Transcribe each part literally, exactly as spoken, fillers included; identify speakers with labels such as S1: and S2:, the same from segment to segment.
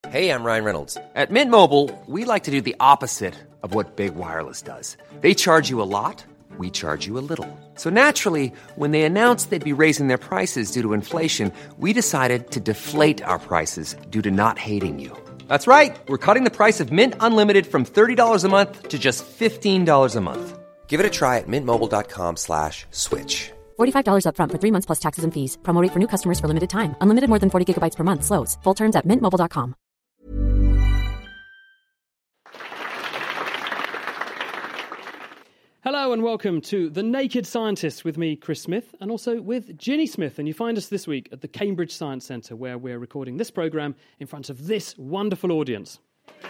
S1: Hey, I'm Ryan Reynolds. At Mint Mobile, we like to do the opposite of what Big Wireless does. They charge you a lot, we charge you a little. So naturally, when they announced they'd be raising their prices due to inflation, we decided to deflate our prices due to not hating you. That's right. We're cutting the price of Mint Unlimited from thirty dollars a month to just fifteen dollars a month. Give it a try at mintmobile.com slash switch.
S2: forty-five dollars up front for three months plus taxes and fees. Promo rate for new customers for limited time. Unlimited more than forty gigabytes per month. Slows full terms at mint mobile dot com.
S3: Hello and welcome to The Naked Scientists with me, Chris Smith, and also with Ginny Smith. And you find us this week at the Cambridge Science Centre, where we're recording this programme in front of this wonderful audience.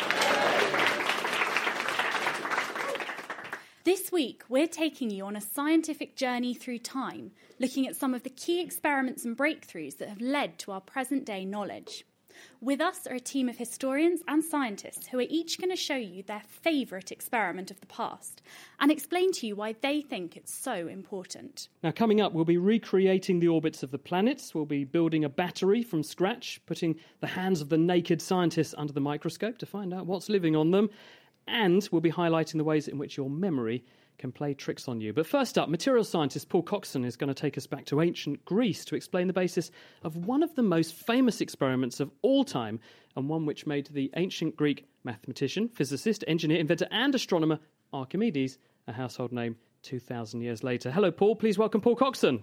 S4: This week, we're taking you on a scientific journey through time, looking at some of the key experiments and breakthroughs that have led to our present-day knowledge. With us are a team of historians and scientists who are each going to show you their favourite experiment of the past and explain to you why they think it's so important.
S3: Now, coming up, we'll be recreating the orbits of the planets. We'll be building a battery from scratch, putting the hands of the naked scientists under the microscope to find out what's living on them. And we'll be highlighting the ways in which your memory can play tricks on you. But first up, materials scientist Paul Coxon is going to take us back to ancient Greece to explain the basis of one of the most famous experiments of all time, and one which made the ancient Greek mathematician, physicist, engineer, inventor and astronomer Archimedes a household name two thousand years later. Hello, Paul. Please welcome Paul Coxon.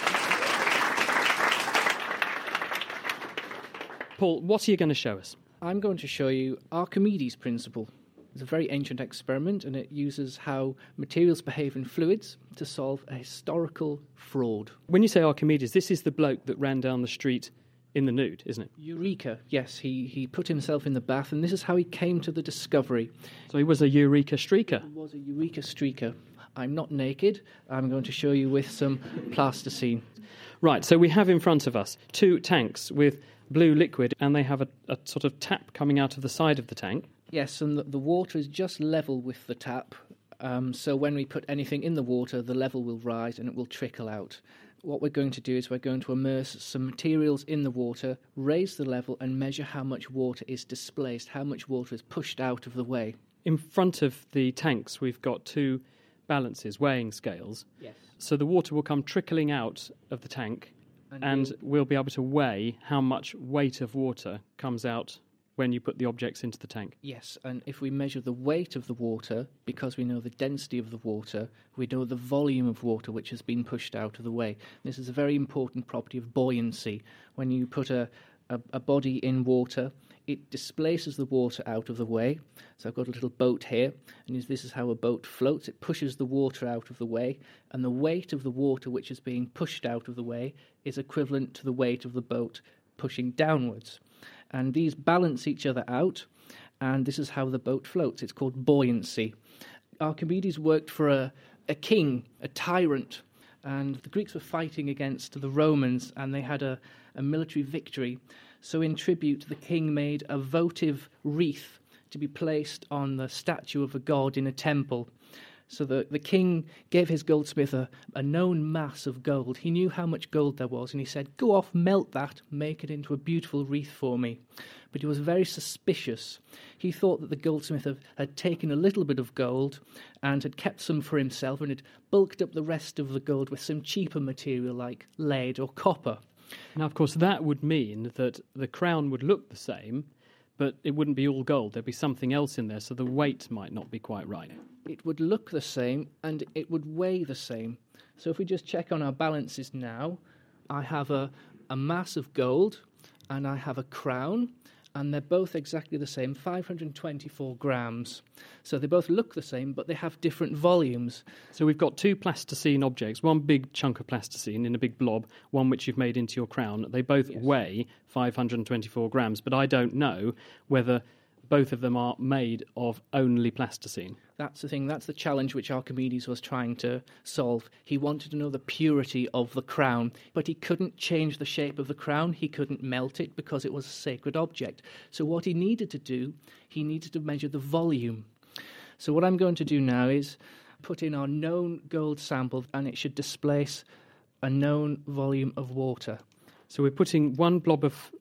S3: Paul, what are you going to show us?
S5: I'm going to show you Archimedes' principle. It's a very ancient experiment, and it uses how materials behave in fluids to solve a historical fraud.
S3: When you say Archimedes, this is the bloke that ran down the street in the nude, isn't it?
S5: Eureka, yes. He, he put himself in the bath, and this is how he came to the discovery.
S3: So he was a Eureka streaker.
S5: He was a Eureka streaker. I'm not naked. I'm going to show you with some plasticine.
S3: Right, so we have in front of us two tanks with blue liquid, and they have a, a sort of tap coming out of the side of the tank.
S5: Yes, and the, the water is just level with the tap, um, so when we put anything in the water, the level will rise and it will trickle out. What we're going to do is we're going to immerse some materials in the water, raise the level and measure how much water is displaced, how much water is pushed out of the way.
S3: In front of the tanks, we've got two balances, weighing scales.
S5: Yes.
S3: So the water will come trickling out of the tank, and, and we'll... we'll be able to weigh how much weight of water comes out when you put the objects into the tank.
S5: Yes, and if we measure the weight of the water, because we know the density of the water, we know the volume of water which has been pushed out of the way. This is a very important property of buoyancy. When you put a, a, a body in water, it displaces the water out of the way. So I've got a little boat here, and this is how a boat floats. It pushes the water out of the way, and the weight of the water which is being pushed out of the way is equivalent to the weight of the boat pushing downwards. And these balance each other out, and this is how the boat floats. It's called buoyancy. Archimedes worked for a, a king, a tyrant, and the Greeks were fighting against the Romans, and they had a, a military victory. So in tribute, the king made a votive wreath to be placed on the statue of a god in a temple. So the, the king gave his goldsmith a, a known mass of gold. He knew how much gold there was, and he said, "Go off, melt that, make it into a beautiful wreath for me." But he was very suspicious. He thought that the goldsmith had, had taken a little bit of gold and had kept some for himself, and had bulked up the rest of the gold with some cheaper material like lead or copper.
S3: Now, of course, that would mean that the crown would look the same, but it wouldn't be all gold. There'd be something else in there, so the weight might not be quite right.
S5: It would look the same, and it would weigh the same. So if we just check on our balances now, I have a, a mass of gold, and I have a crown, and they're both exactly the same, five hundred twenty-four grams. So they both look the same, but they have different volumes.
S3: So we've got two plasticine objects, one big chunk of plasticine in a big blob, one which you've made into your crown. They both yes. weigh five hundred twenty-four grams, but I don't know whether both of them are made of only plasticine.
S5: That's the thing, that's the challenge which Archimedes was trying to solve. He wanted to know the purity of the crown, but he couldn't change the shape of the crown, he couldn't melt it because it was a sacred object. So what he needed to do, he needed to measure the volume. So what I'm going to do now is put in our known gold sample, and it should displace a known volume of water.
S3: So we're putting one blob of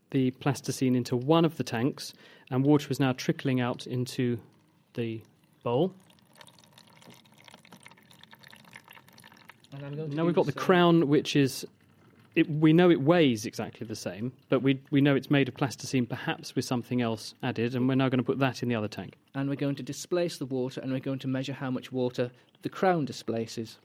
S3: the plasticine into one of the tanks, and water is now trickling out into the bowl.
S5: And I'm going to
S3: Now
S5: do
S3: we've got
S5: the
S3: the
S5: same.
S3: crown, which is... It, we know it weighs exactly the same, but we we know it's made of plasticine, perhaps with something else added, and we're now going to put that in the other tank.
S5: And we're going to displace the water, and we're going to measure how much water the crown displaces.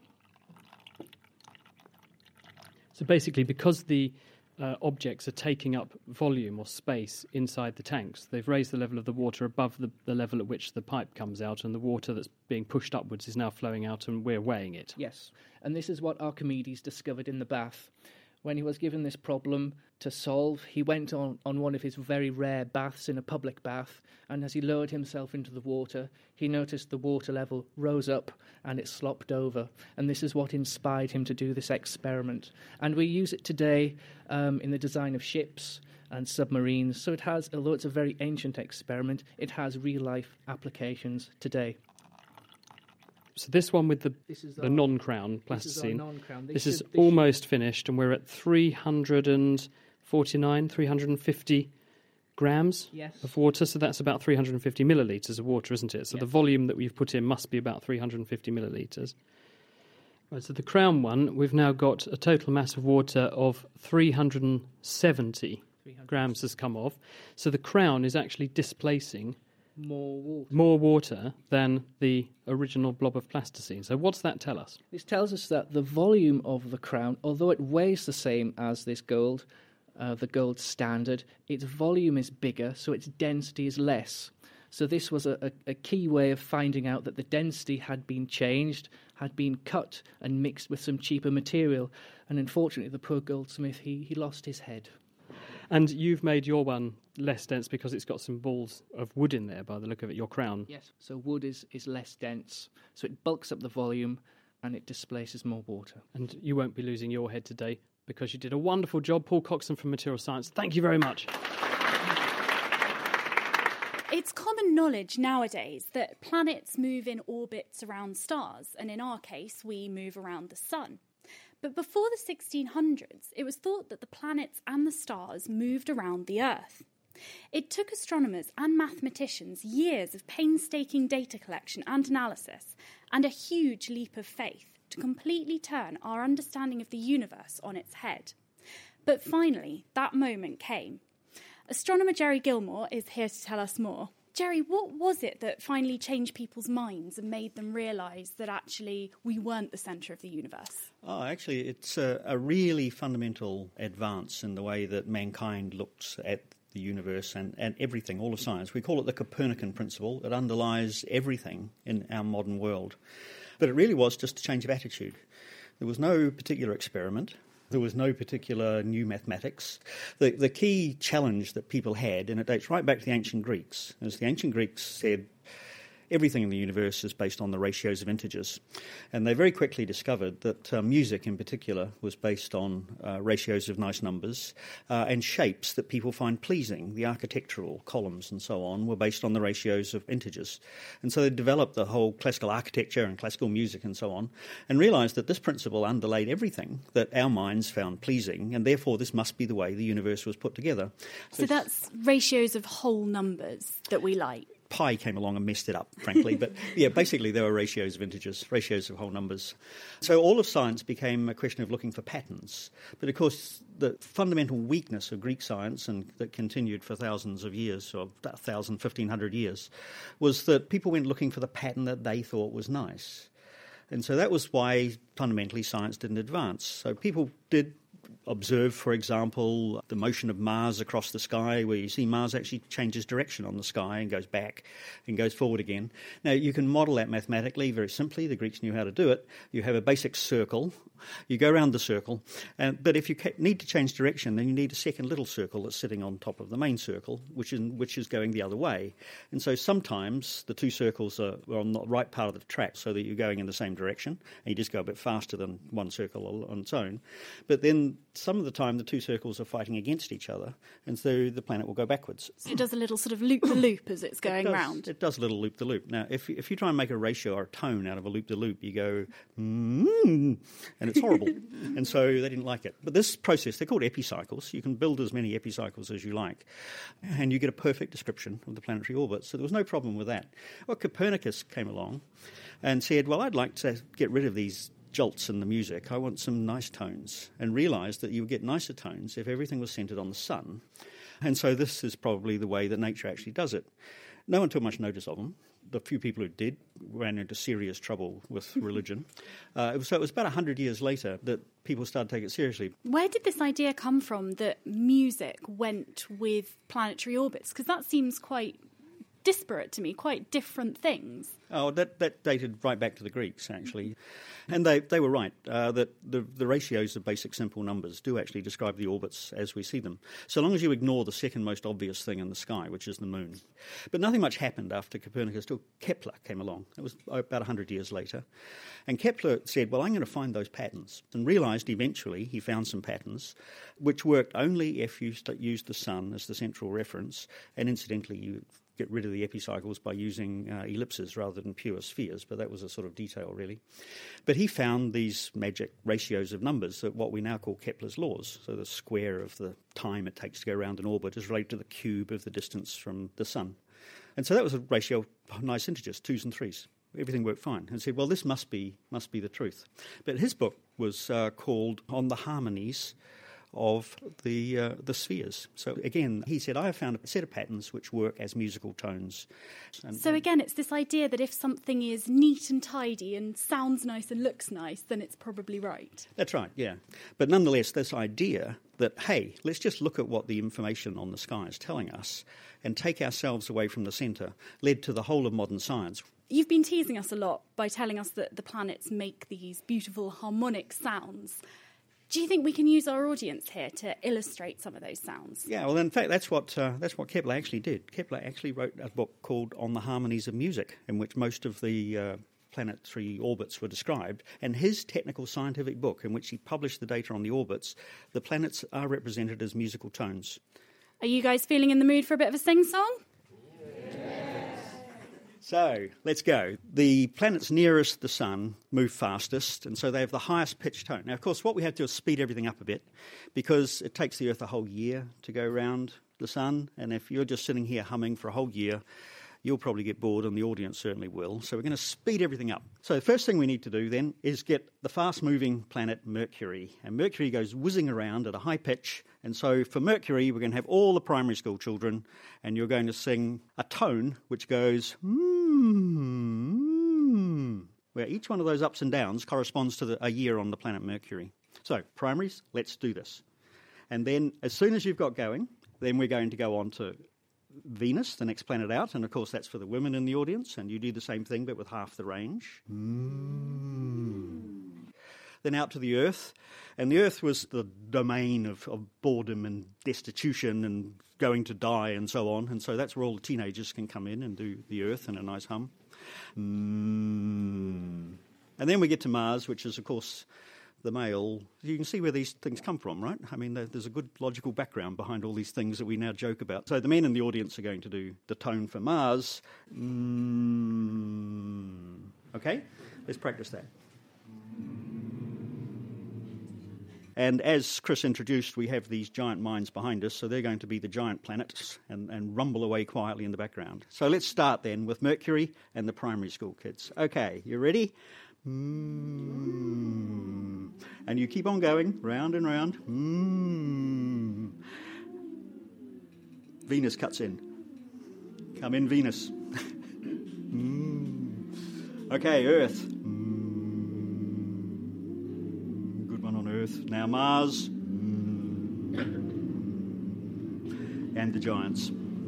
S3: So basically, because the uh, objects are taking up volume or space inside the tanks, they've raised the level of the water above the, the level at which the pipe comes out, and the water that's being pushed upwards is now flowing out, and we're weighing it.
S5: Yes, and this is what Archimedes discovered in the bath. When he was given this problem to solve, he went on, on one of his very rare baths in a public bath, and as he lowered himself into the water, he noticed the water level rose up and it slopped over. And this is what inspired him to do this experiment. And we use it today um, in the design of ships and submarines. So it has, although it's a very ancient experiment, it has real-life applications today.
S3: So this one with the,
S5: This is
S3: the
S5: our-
S3: non-crown
S5: This is our
S3: plasticine,
S5: non-crown. They
S3: this is
S5: should- they should-
S3: almost finished, and we're at three hundred forty-nine, three hundred fifty grams
S5: Yes.
S3: of water, so that's about three hundred fifty millilitres of water, isn't it? So the
S5: Yes.
S3: volume that we've put in must be about three hundred fifty millilitres. Right, so the crown one, we've now got a total mass of water of three hundred seventy grams has come off. So the crown is actually displacing
S5: More water.
S3: more water than the original blob of plasticine. So what's that tell us?
S5: This tells us that the volume of the crown, although it weighs the same as this gold, uh, the gold standard, its volume is bigger, so its density is less. So this was a, a, a key way of finding out that the density had been changed, had been cut and mixed with some cheaper material. And unfortunately, the poor goldsmith, he, he lost his head.
S3: And you've made your one less dense because it's got some balls of wood in there, by the look of it, your crown.
S5: Yes. So wood is, is less dense, so it bulks up the volume and it displaces more water.
S3: And you won't be losing your head today because you did a wonderful job. Paul Coxon from Material Science, thank you very much.
S4: It's common knowledge nowadays that planets move in orbits around stars, and in our case, we move around the sun. But before the sixteen hundreds, it was thought that the planets and the stars moved around the Earth. It took astronomers and mathematicians years of painstaking data collection and analysis, and a huge leap of faith to completely turn our understanding of the universe on its head. But finally, that moment came. Astronomer Jerry Gilmore is here to tell us more. Jerry, what was it that finally changed people's minds and made them realise that actually we weren't the centre of the universe?
S6: Oh, actually, it's a, a really fundamental advance in the way that mankind looks at the universe and, and everything, all of science. We call it the Copernican principle. It underlies everything in our modern world. But it really was just a change of attitude. There was no particular experiment. There was no particular new mathematics. The, the key challenge that people had, and it dates right back to the ancient Greeks, is the ancient Greeks said everything in the universe is based on the ratios of integers. And they very quickly discovered that uh, music in particular was based on uh, ratios of nice numbers uh, and shapes that people find pleasing. The architectural columns and so on were based on the ratios of integers. And so they developed the whole classical architecture and classical music and so on and realised that this principle underlaid everything that our minds found pleasing, and therefore this must be the way the universe was put together.
S4: So,
S6: So
S4: that's ratios of whole numbers that we like.
S6: Pi came along and messed it up, frankly. But yeah, basically there were ratios of integers, ratios of whole numbers. So all of science became a question of looking for patterns. But of course, the fundamental weakness of Greek science, and that continued for thousands of years, or one thousand, fifteen hundred years, was that people went looking for the pattern that they thought was nice. And so that was why fundamentally science didn't advance. So people did observe, for example, the motion of Mars across the sky, where you see Mars actually changes direction on the sky and goes back and goes forward again. Now, you can model that mathematically very simply. The Greeks knew how to do it. You have a basic circle. You go around the circle. And, but if you ca- need to change direction, then you need a second little circle that's sitting on top of the main circle, which is, which is going the other way. And so sometimes the two circles are, are on the right part of the track so that you're going in the same direction, and you just go a bit faster than one circle on its own. But then And some of the time, the two circles are fighting against each other, and so the planet will go backwards.
S4: So it does a little sort of loop-the-loop as it's going
S6: it does,
S4: round.
S6: It does a little loop-the-loop. Now, if if you try and make a ratio or a tone out of a loop-the-loop, you go, mm, and it's horrible. And so they didn't like it. But this process, they're called epicycles. You can build as many epicycles as you like, and you get a perfect description of the planetary orbit. So there was no problem with that. Well, Copernicus came along and said, well, I'd like to get rid of these jolts in the music. I want some nice tones, and realised that you would get nicer tones if everything was centred on the sun. And so this is probably the way that nature actually does it. No one took much notice of them. The few people who did ran into serious trouble with religion. Uh, it was, so it was about one hundred years later that people started to take it seriously.
S4: Where did this idea come from that music went with planetary orbits? Because that seems quite disparate to me, quite different things.
S6: Oh, that, that dated right back to the Greeks, actually. And they, they were right, uh, that the, the ratios of basic simple numbers do actually describe the orbits as we see them, so long as you ignore the second most obvious thing in the sky, which is the moon. But nothing much happened after Copernicus till Kepler came along. It was about one hundred years later. And Kepler said, well, I'm going to find those patterns, and realised eventually he found some patterns which worked only if you st- used the sun as the central reference, and incidentally you get rid of the epicycles by using uh, ellipses rather than pure spheres, but that was a sort of detail, really. But he found these magic ratios of numbers, that what we now call Kepler's laws. So the square of the time it takes to go around an orbit is related to the cube of the distance from the sun. And so that was a ratio of nice integers, twos and threes. Everything worked fine. And said, well, this must be must be the truth. But his book was uh, called On the Harmonies of the uh, the spheres. So again, he said, I have found a set of patterns which work as musical tones. And,
S4: so again, it's this idea that if something is neat and tidy and sounds nice and looks nice, then it's probably right.
S6: That's right, yeah. But nonetheless, this idea that, hey, let's just look at what the information on the sky is telling us and take ourselves away from the centre, led to the whole of modern science.
S4: You've been teasing us a lot by telling us that the planets make these beautiful harmonic sounds. Do you think we can use our audience here to illustrate some of those sounds?
S6: Yeah, well, in fact, that's what uh, that's what Kepler actually did. Kepler actually wrote a book called On the Harmonies of Music, in which most of the uh, planetary orbits were described. And his technical scientific book, in which he published the data on the orbits, the planets are represented as musical tones.
S4: Are you guys feeling in the mood for a bit of a sing-song?
S6: So, let's go. The planets nearest the sun move fastest, and so they have the highest pitch tone. Now, of course, what we have to do is speed everything up a bit, because it takes the Earth a whole year to go around the sun, and if you're just sitting here humming for a whole year, you'll probably get bored, and the audience certainly will. So we're going to speed everything up. So the first thing we need to do then is get the fast-moving planet Mercury. And Mercury goes whizzing around at a high pitch. And so for Mercury, we're going to have all the primary school children, and you're going to sing a tone which goes, mm, where each one of those ups and downs corresponds to the, a year on the planet Mercury. So primaries, let's do this. And then as soon as you've got going, then we're going to go on to Venus, the next planet out, and of course that's for the women in the audience, and you do the same thing but with half the range. Mm. Then out to the Earth, and the Earth was the domain of, of boredom and destitution and going to die and so on, and so that's where all the teenagers can come in and do the Earth in a nice hum. Mm. And then we get to Mars, which is of course the male. You can see where these things come from, right? I mean, there's a good logical background behind all these things that we now joke about. So the men in the audience are going to do the tone for Mars. Mm. Okay, let's practice that. And as Chris introduced, we have these giant minds behind us, so they're going to be the giant planets and, and rumble away quietly in the background. So let's start then with Mercury and the primary school kids. Okay, you ready? Mm. And you keep on going, round and round. Mm. Venus cuts in. Come in, Venus. mm. Okay, Earth. Mm. Good one on Earth. Now Mars. Mm. And the giants.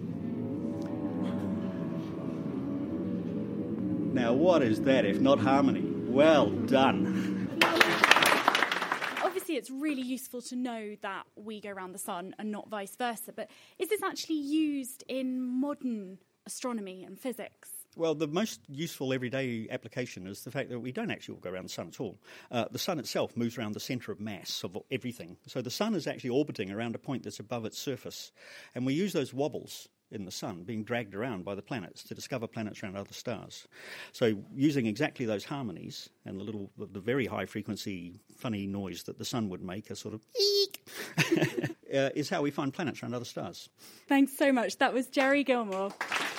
S6: Now what is that if not harmony? Well done.
S4: Obviously, it's really useful to know that we go around the sun and not vice versa, but is this actually used in modern astronomy and physics?
S6: Well, the most useful everyday application is the fact that we don't actually all go around the sun at all. Uh, the sun itself moves around the centre of mass of everything. So the sun is actually orbiting around a point that's above its surface. And we use those wobbles in the sun being dragged around by the planets to discover planets around other stars. So using exactly those harmonies and the little, the, the very high frequency funny noise that the sun would make, a sort of eek, uh, is how we find planets around other stars.
S4: Thanks so much. That was Jerry Gilmore.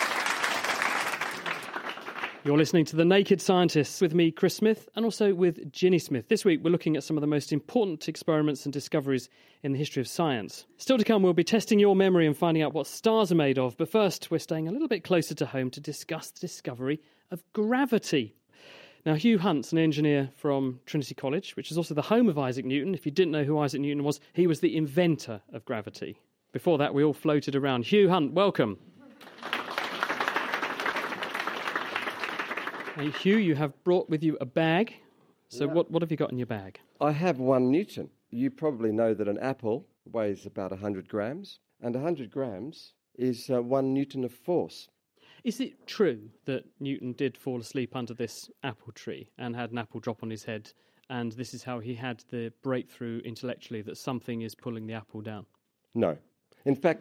S3: You're listening to The Naked Scientists with me, Chris Smith, and also with Ginny Smith. This week we're looking at some of the most important experiments and discoveries in the history of science. Still to come, we'll be testing your memory and finding out what stars are made of. But first, we're staying a little bit closer to home to discuss the discovery of gravity. Now, Hugh Hunt's an engineer from Trinity College, which is also the home of Isaac Newton. If you didn't know who Isaac Newton was, he was the inventor of gravity. Before that, we all floated around. Hugh Hunt, welcome. Hey, Hugh, you have brought with you a bag. So
S7: Yeah.
S3: what, what have you got in your bag?
S7: I have one Newton. You probably know that an apple weighs about one hundred grams, and one hundred grams is uh, one Newton of force.
S3: Is it true that Newton did fall asleep under this apple tree and had an apple drop on his head, and this is how he had the breakthrough intellectually that something is pulling the apple down?
S7: No. In fact,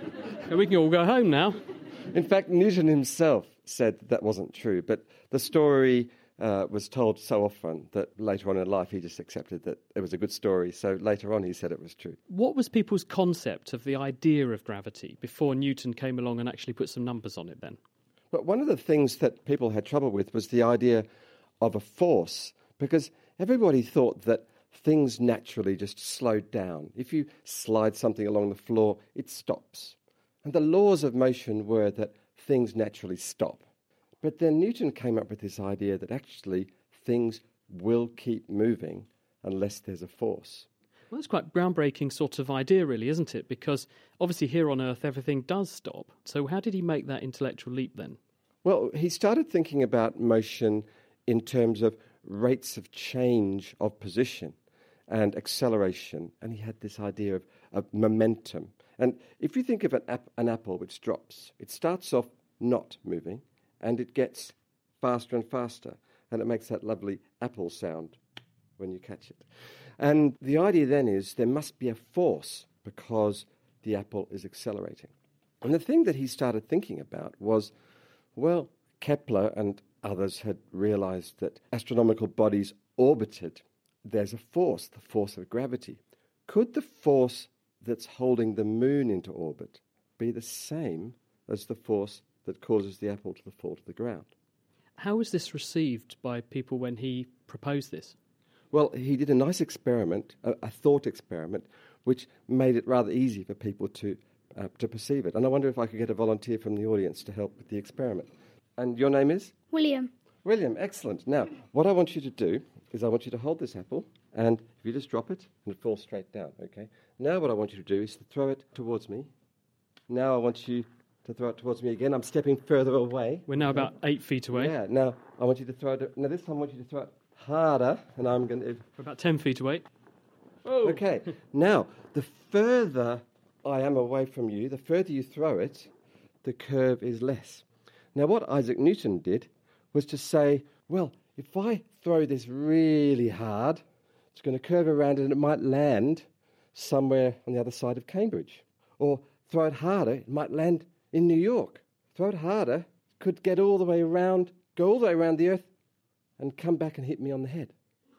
S3: We can all go home now.
S7: in fact, Newton himself said that wasn't true, but the story uh, was told so often that later on in life he just accepted that it was a good story, so later on he said it was true.
S3: What was people's concept of the idea of gravity before Newton came along and actually put some numbers on it then?
S7: But one of the things that people had trouble with was the idea of a force, because everybody thought that things naturally just slowed down. If you slide something along the floor, it stops. And the laws of motion were that things naturally stop. But then Newton came up with this idea that actually things will keep moving unless there's a force.
S3: Well, that's quite a groundbreaking sort of idea, really, isn't it? Because obviously here on Earth everything does stop. So how did he make that intellectual leap then?
S7: Well, he started thinking about motion in terms of rates of change of position and acceleration, and he had this idea of, of momentum. And if you think of an, ap- an apple which drops, it starts off not moving, and it gets faster and faster, and it makes that lovely apple sound when you catch it. And the idea then is there must be a force because the apple is accelerating. And the thing that he started thinking about was, well, Kepler and others had realized that astronomical bodies orbited. There's a force, the force of gravity. Could the force that's holding the moon into orbit be the same as the force that causes the apple to fall to the ground?
S3: How was this received by people when he proposed this?
S7: Well, he did a nice experiment, a, a thought experiment, which made it rather easy for people to uh, to perceive it. And I wonder if I could get a volunteer from the audience to help with the experiment. And your name is?
S8: William.
S7: William, excellent. Now, what I want you to do is I want you to hold this apple, and if you just drop it, and it falls straight down, okay? Now what I want you to do is to throw it towards me. Now I want you to throw it towards me again. I'm stepping further away.
S3: We're now about eight feet away.
S7: Yeah, now I want you to throw it... Now this time I want you to throw it harder, and I'm going to...
S3: We're about ten feet away. Oh.
S7: Okay, now, the further I am away from you, the further you throw it, the curve is less. Now, what Isaac Newton did was to say, well, if I throw this really hard, it's going to curve around and it might land somewhere on the other side of Cambridge. Or throw it harder, it might land in New York. Throw it harder, could get all the way around, go all the way around the Earth and come back and hit me on the head.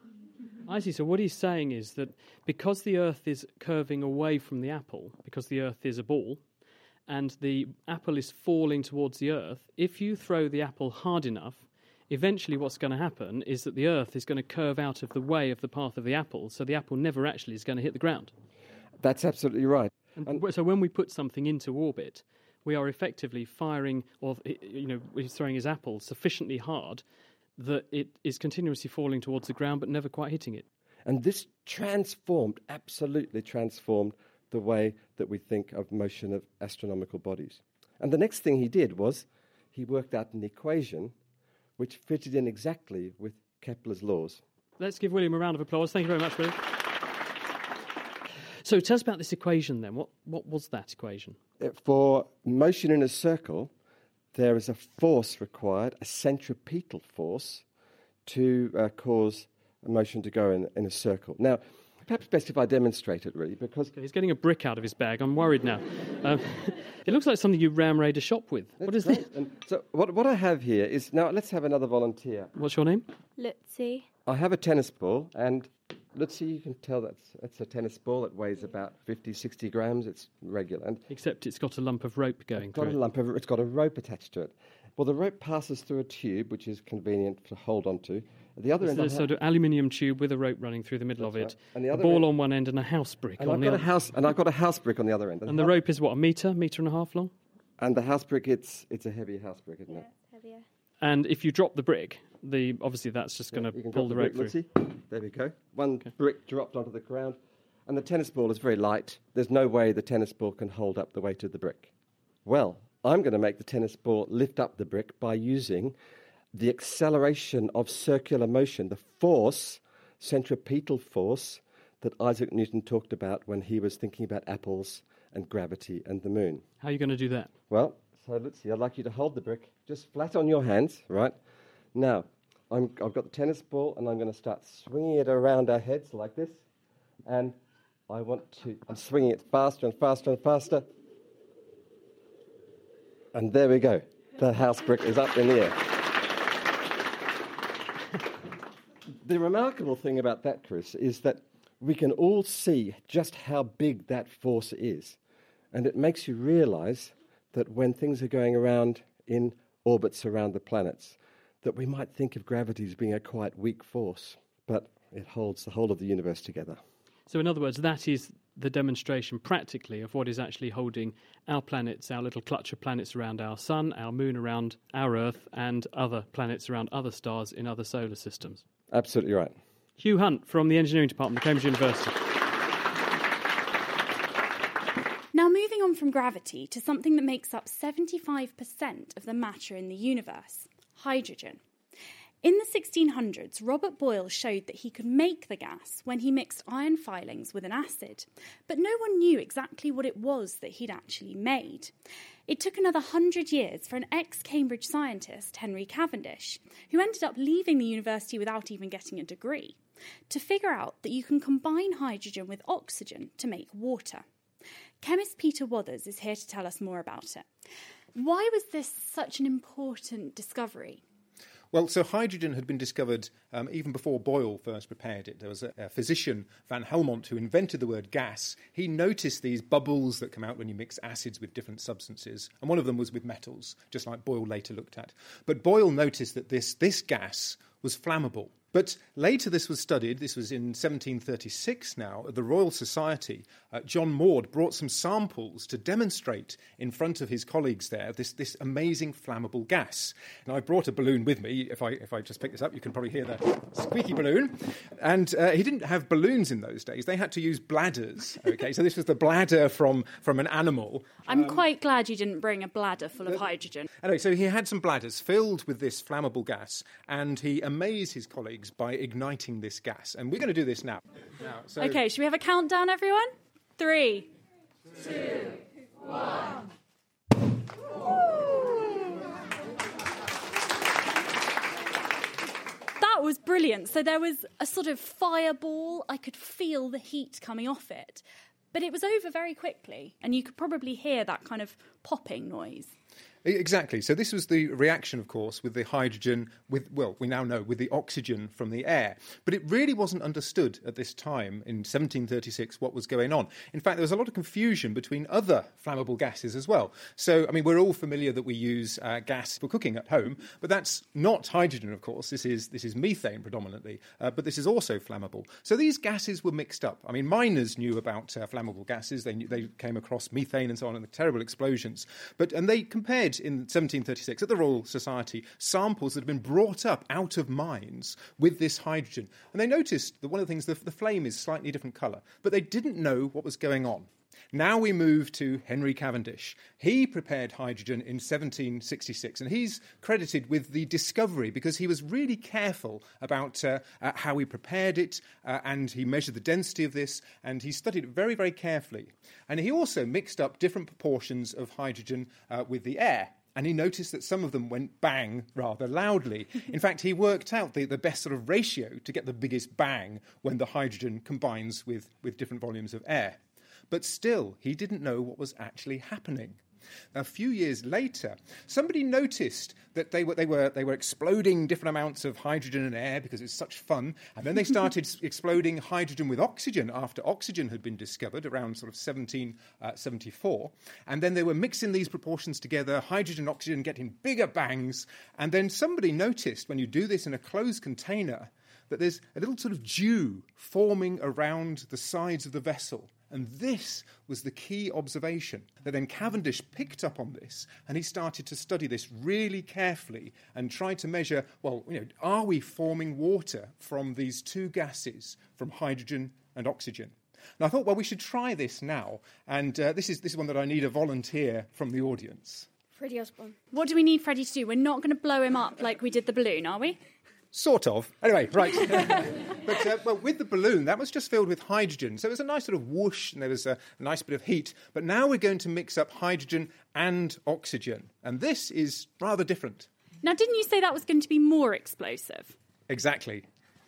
S3: I see. So what he's saying is that because the Earth is curving away from the apple, because the Earth is a ball, and the apple is falling towards the Earth, if you throw the apple hard enough, eventually what's going to happen is that the Earth is going to curve out of the way of the path of the apple, so the apple never actually is going to hit the ground.
S7: That's absolutely right.
S3: And
S7: And-
S3: so when we put something into orbit, we are effectively firing, or you know, we're throwing his apple sufficiently hard that it is continuously falling towards the ground but never quite hitting it.
S7: And this transformed, absolutely transformed, the way that we think of motion of astronomical bodies. And the next thing he did was he worked out an equation which fitted in exactly with Kepler's laws.
S3: Let's give William a round of applause. Thank you very much, William. So tell us about this equation then. What, what was that equation?
S7: Uh, For motion in a circle, there is a force required, a centripetal force, to uh, cause a motion to go in, in a circle. Now, perhaps best if I demonstrate it, really, because...
S3: Okay, he's getting a brick out of his bag. I'm worried now. Um, it looks like something you ram raid a shop with. What is
S7: right.
S3: this?
S7: And so what, what I have here is... Now, let's have another volunteer.
S3: What's your name?
S8: Lutzi.
S7: I have a tennis ball, and let's see, you can tell that's, that's a tennis ball. It weighs about fifty, sixty grams. It's regular. And
S3: Except it's got a lump of rope going
S7: it's got
S3: through
S7: a
S3: it.
S7: lump of, it's got a rope attached to it. Well, the rope passes through a tube, which is convenient to hold on to. At the other
S3: It's
S7: end,
S3: a
S7: I
S3: sort
S7: have,
S3: of aluminium tube with a rope running through the middle of
S7: That's
S3: it.
S7: right. And the
S3: a
S7: other
S3: ball
S7: end-
S3: on one end and a house brick
S7: and
S3: on
S7: I've
S3: the
S7: got a
S3: other.
S7: house, and I've got a house brick on the other end.
S3: And the rope is what, a metre, metre and a half long?
S7: And the house brick, it's it's a heavy house brick, isn't it?
S8: Heavier.
S3: And if you drop the brick, the obviously that's just going
S7: You
S3: to
S7: can
S3: pull
S7: drop
S3: the rope
S7: brick.
S3: through.
S7: Let's see. There we go. One brick dropped onto the ground, and the tennis ball is very light. There's no way the tennis ball can hold up the weight of the brick. Well, I'm going to make the tennis ball lift up the brick by using the acceleration of circular motion, the force, centripetal force, that Isaac Newton talked about when he was thinking about apples and gravity and the moon.
S3: How are you going to do that?
S7: Well, so let's see. I'd like you to hold the brick just flat on your hands, right? Now, I'm, I've got the tennis ball, and I'm going to start swinging it around our heads like this. And I want to, I'm swinging it faster and faster and faster. And there we go. The house brick is up in the air. The remarkable thing about that, Chris, is that we can all see just how big that force is. And it makes you realise that when things are going around in orbits around the planets, that we might think of gravity as being a quite weak force, but it holds the whole of the universe together.
S3: So in other words, that is the demonstration practically of what is actually holding our planets, our little clutch of planets around our sun, our moon around our Earth, and other planets around other stars in other solar systems.
S7: Absolutely right.
S3: Hugh Hunt from the Engineering Department of Cambridge University.
S4: Now, moving on from gravity to something that makes up seventy-five percent of the matter in the universe, hydrogen. In the sixteen hundreds, Robert Boyle showed that he could make the gas when he mixed iron filings with an acid, but no one knew exactly what it was that he'd actually made. It took another hundred years for an ex-Cambridge scientist, Henry Cavendish, who ended up leaving the university without even getting a degree, to figure out that you can combine hydrogen with oxygen to make water. Chemist Peter Wathers is here to tell us more about it. Why was this such an important discovery?
S9: Well, so hydrogen had been discovered um, even before Boyle first prepared it. There was a, a physician, Van Helmont, who invented the word gas. He noticed these bubbles that come out when you mix acids with different substances, and one of them was with metals, just like Boyle later looked at. But Boyle noticed that this, this gas was flammable. But later this was studied, this was in seventeen thirty-six now, at the Royal Society. Uh, John Maude brought some samples to demonstrate in front of his colleagues there this, this amazing flammable gas. And I brought a balloon with me. If I, if I just pick this up, you can probably hear the squeaky balloon. And uh, he didn't have balloons in those days. They had to use bladders. Okay, so this was the bladder from, from an animal.
S4: I'm
S9: Um,
S4: quite glad you didn't bring a bladder full of hydrogen.
S9: Anyway, so he had some bladders filled with this flammable gas, and he amazed his colleagues by igniting this gas. And we're going to do this now. now so
S4: Okay, should we have a countdown, everyone? Three. That was brilliant. So there was a sort of fireball. I could feel the heat coming off it. But it was over very quickly, and you could probably hear that kind of popping noise.
S9: Exactly. So this was the reaction, of course, with the hydrogen, with, well, we now know, with the oxygen from the air. But it really wasn't understood at this time, in seventeen thirty-six, what was going on. In fact, there was a lot of confusion between other flammable gases as well. So, I mean, we're all familiar that we use uh, gas for cooking at home, but that's not hydrogen, of course. This is this is methane predominantly, uh, but this is also flammable. So these gases were mixed up. I mean, miners knew about uh, flammable gases. They knew, they came across methane and so on, and the terrible explosions. But and they compared in seventeen thirty-six at the Royal Society samples that had been brought up out of mines with this hydrogen. And they noticed that one of the things, the, the flame is slightly different colour, but they didn't know what was going on. Now we move to Henry Cavendish. He prepared hydrogen in seventeen sixty-six, and he's credited with the discovery because he was really careful about uh, uh, how he prepared it, uh, and he measured the density of this, and he studied it very, very carefully. And he also mixed up different proportions of hydrogen uh, with the air. and he noticed that some of them went bang rather loudly. In fact, he worked out the, the best sort of ratio to get the biggest bang when the hydrogen combines with, with different volumes of air. But still, he didn't know what was actually happening. A few years later, somebody noticed that they were, they were, they were exploding different amounts of hydrogen and air because it's such fun. And then they started exploding hydrogen with oxygen after oxygen had been discovered around sort of seventeen seventy-four. And then they were mixing these proportions together, hydrogen and oxygen getting bigger bangs. And then somebody noticed when you do this in a closed container that there's a little sort of dew forming around the sides of the vessel. And this was the key observation. That then Cavendish picked up on this, and he started to study this really carefully and tried to measure, well, you know, are we forming water from these two gases, from hydrogen and oxygen? And I thought, well, we should try this now. And uh, this is this is one that I need a volunteer from the audience.
S8: Freddie Osborne.
S4: What do we need Freddie to do? We're not going to blow him up like we did the balloon, are we?
S9: Sort of. Anyway, right. But, uh, well, with the balloon, that was just filled with hydrogen. So it was a nice sort of whoosh, and there was a nice bit of heat. But now we're going to mix up hydrogen and oxygen. And this is rather different.
S4: Now, didn't you say that was going to be more explosive?
S9: Exactly.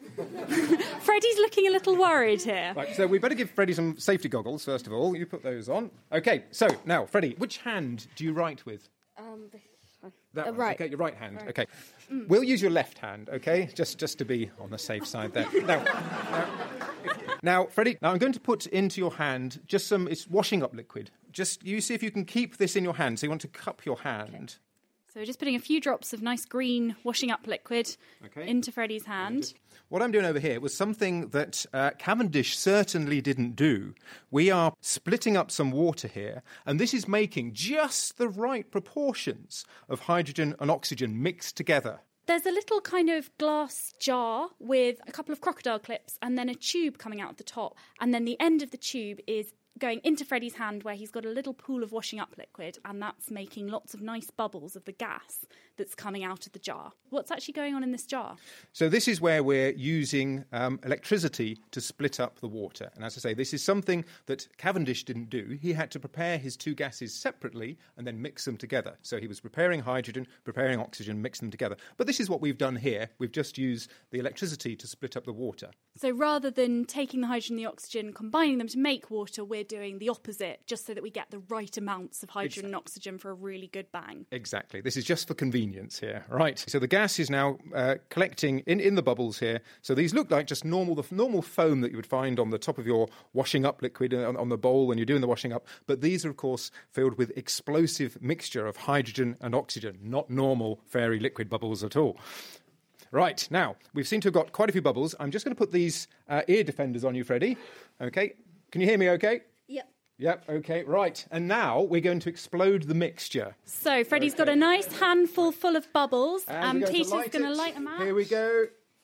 S4: Freddie's looking a little worried here.
S9: Right, so we better give Freddie some safety goggles, first of all. You put those on. OK, so now, Freddie, which hand do you write with?
S8: Um, this one.
S9: That
S8: Uh,
S9: one.
S8: right.
S9: OK, your right hand.
S8: Right.
S9: OK. Mm. We'll use your left hand, OK, just, just to be on the safe side there. Now, now, now, Freddie, now I'm going to put into your hand just some, it's washing up liquid. Just, you see if you can keep this in your hand. So you want to cup your hand.
S4: So we're just putting a few drops of nice green washing up liquid
S9: Okay.
S4: into Freddie's hand.
S9: What I'm doing over here was something that uh, Cavendish certainly didn't do. We are splitting up some water here, and this is making just the right proportions of hydrogen and oxygen mixed together.
S4: There's a little kind of glass jar with a couple of crocodile clips and then a tube coming out of the top. And then the end of the tube is going into Freddie's hand where he's got a little pool of washing up liquid, and that's making lots of nice bubbles of the gas that's coming out of the jar. What's actually going on in this jar?
S9: So this is where we're using um, electricity to split up the water. And as I say, this is something that Cavendish didn't do. He had to prepare his two gases separately and then mix them together. So he was preparing hydrogen, preparing oxygen, mix them together. But this is what we've done here. We've just used the electricity to split up the water.
S4: So rather than taking the hydrogen and the oxygen, combining them to make water, we're doing the opposite, just so that we get the right amounts of hydrogen
S9: Exactly.
S4: and oxygen for a really good bang.
S9: Exactly. This is just for convenience here. Right. So the gas is now uh, collecting in, in the bubbles here. So these look like just normal, the f- normal foam that you would find on the top of your washing up liquid on, on the bowl when you're doing the washing up. But these are, of course, filled with explosive mixture of hydrogen and oxygen, not normal fairy liquid bubbles at all. Right. Now, we seem to have got quite a few bubbles. I'm just going to put these uh, ear defenders on you, Freddie. OK. Can you hear me OK?
S8: Yep.
S9: Yep, OK, right. And now we're going to explode the mixture.
S4: So Freddie's got a nice handful full of bubbles,
S9: And
S4: and
S9: we're going
S4: Peter's
S9: to light
S4: going to
S9: it.
S4: light them out.
S9: Here we go.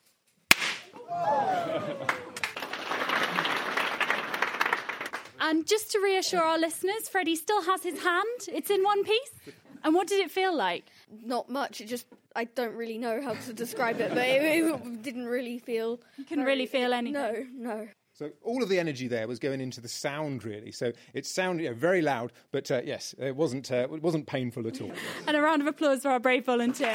S4: And just to reassure our listeners, Freddie still has his hand. It's in one piece. And what did it feel like?
S8: Not much. It just, I don't really know how to describe it, but it, it didn't really feel...
S4: You couldn't really feel anything?
S8: No, no.
S9: So all of the energy there was going into the sound, really. So it sounded you know, very loud, but uh, yes, it wasn't uh, it wasn't painful at all.
S4: And a round of applause for our brave volunteer.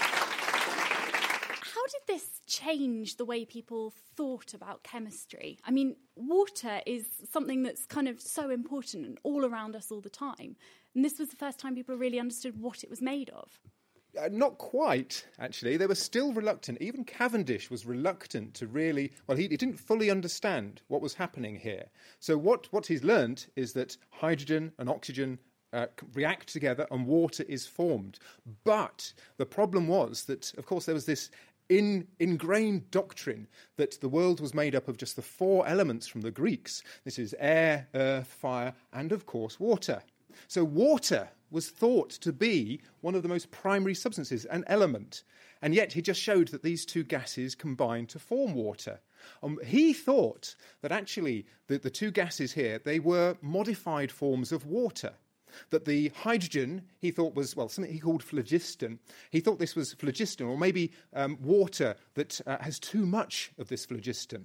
S4: How did this change the way people thought about chemistry? I mean, water is something that's kind of so important and all around us all the time. And this was the first time people really understood what it was made of.
S9: Uh, not quite, actually. They were still reluctant. Even Cavendish was reluctant to really... Well, he, he didn't fully understand what was happening here. So what, what he's learnt is that hydrogen and oxygen uh, react together and water is formed. But the problem was that, of course, there was this in, ingrained doctrine that the world was made up of just the four elements from the Greeks. This is air, earth, fire, and, of course, water. So water was thought to be one of the most primary substances, an element. And yet he just showed that these two gases combine to form water. Um, he thought that actually the, the two gases here, they were modified forms of water. That the hydrogen, he thought was, well, something he called phlogiston. He thought this was phlogiston, or maybe um, water that uh, has too much of this phlogiston.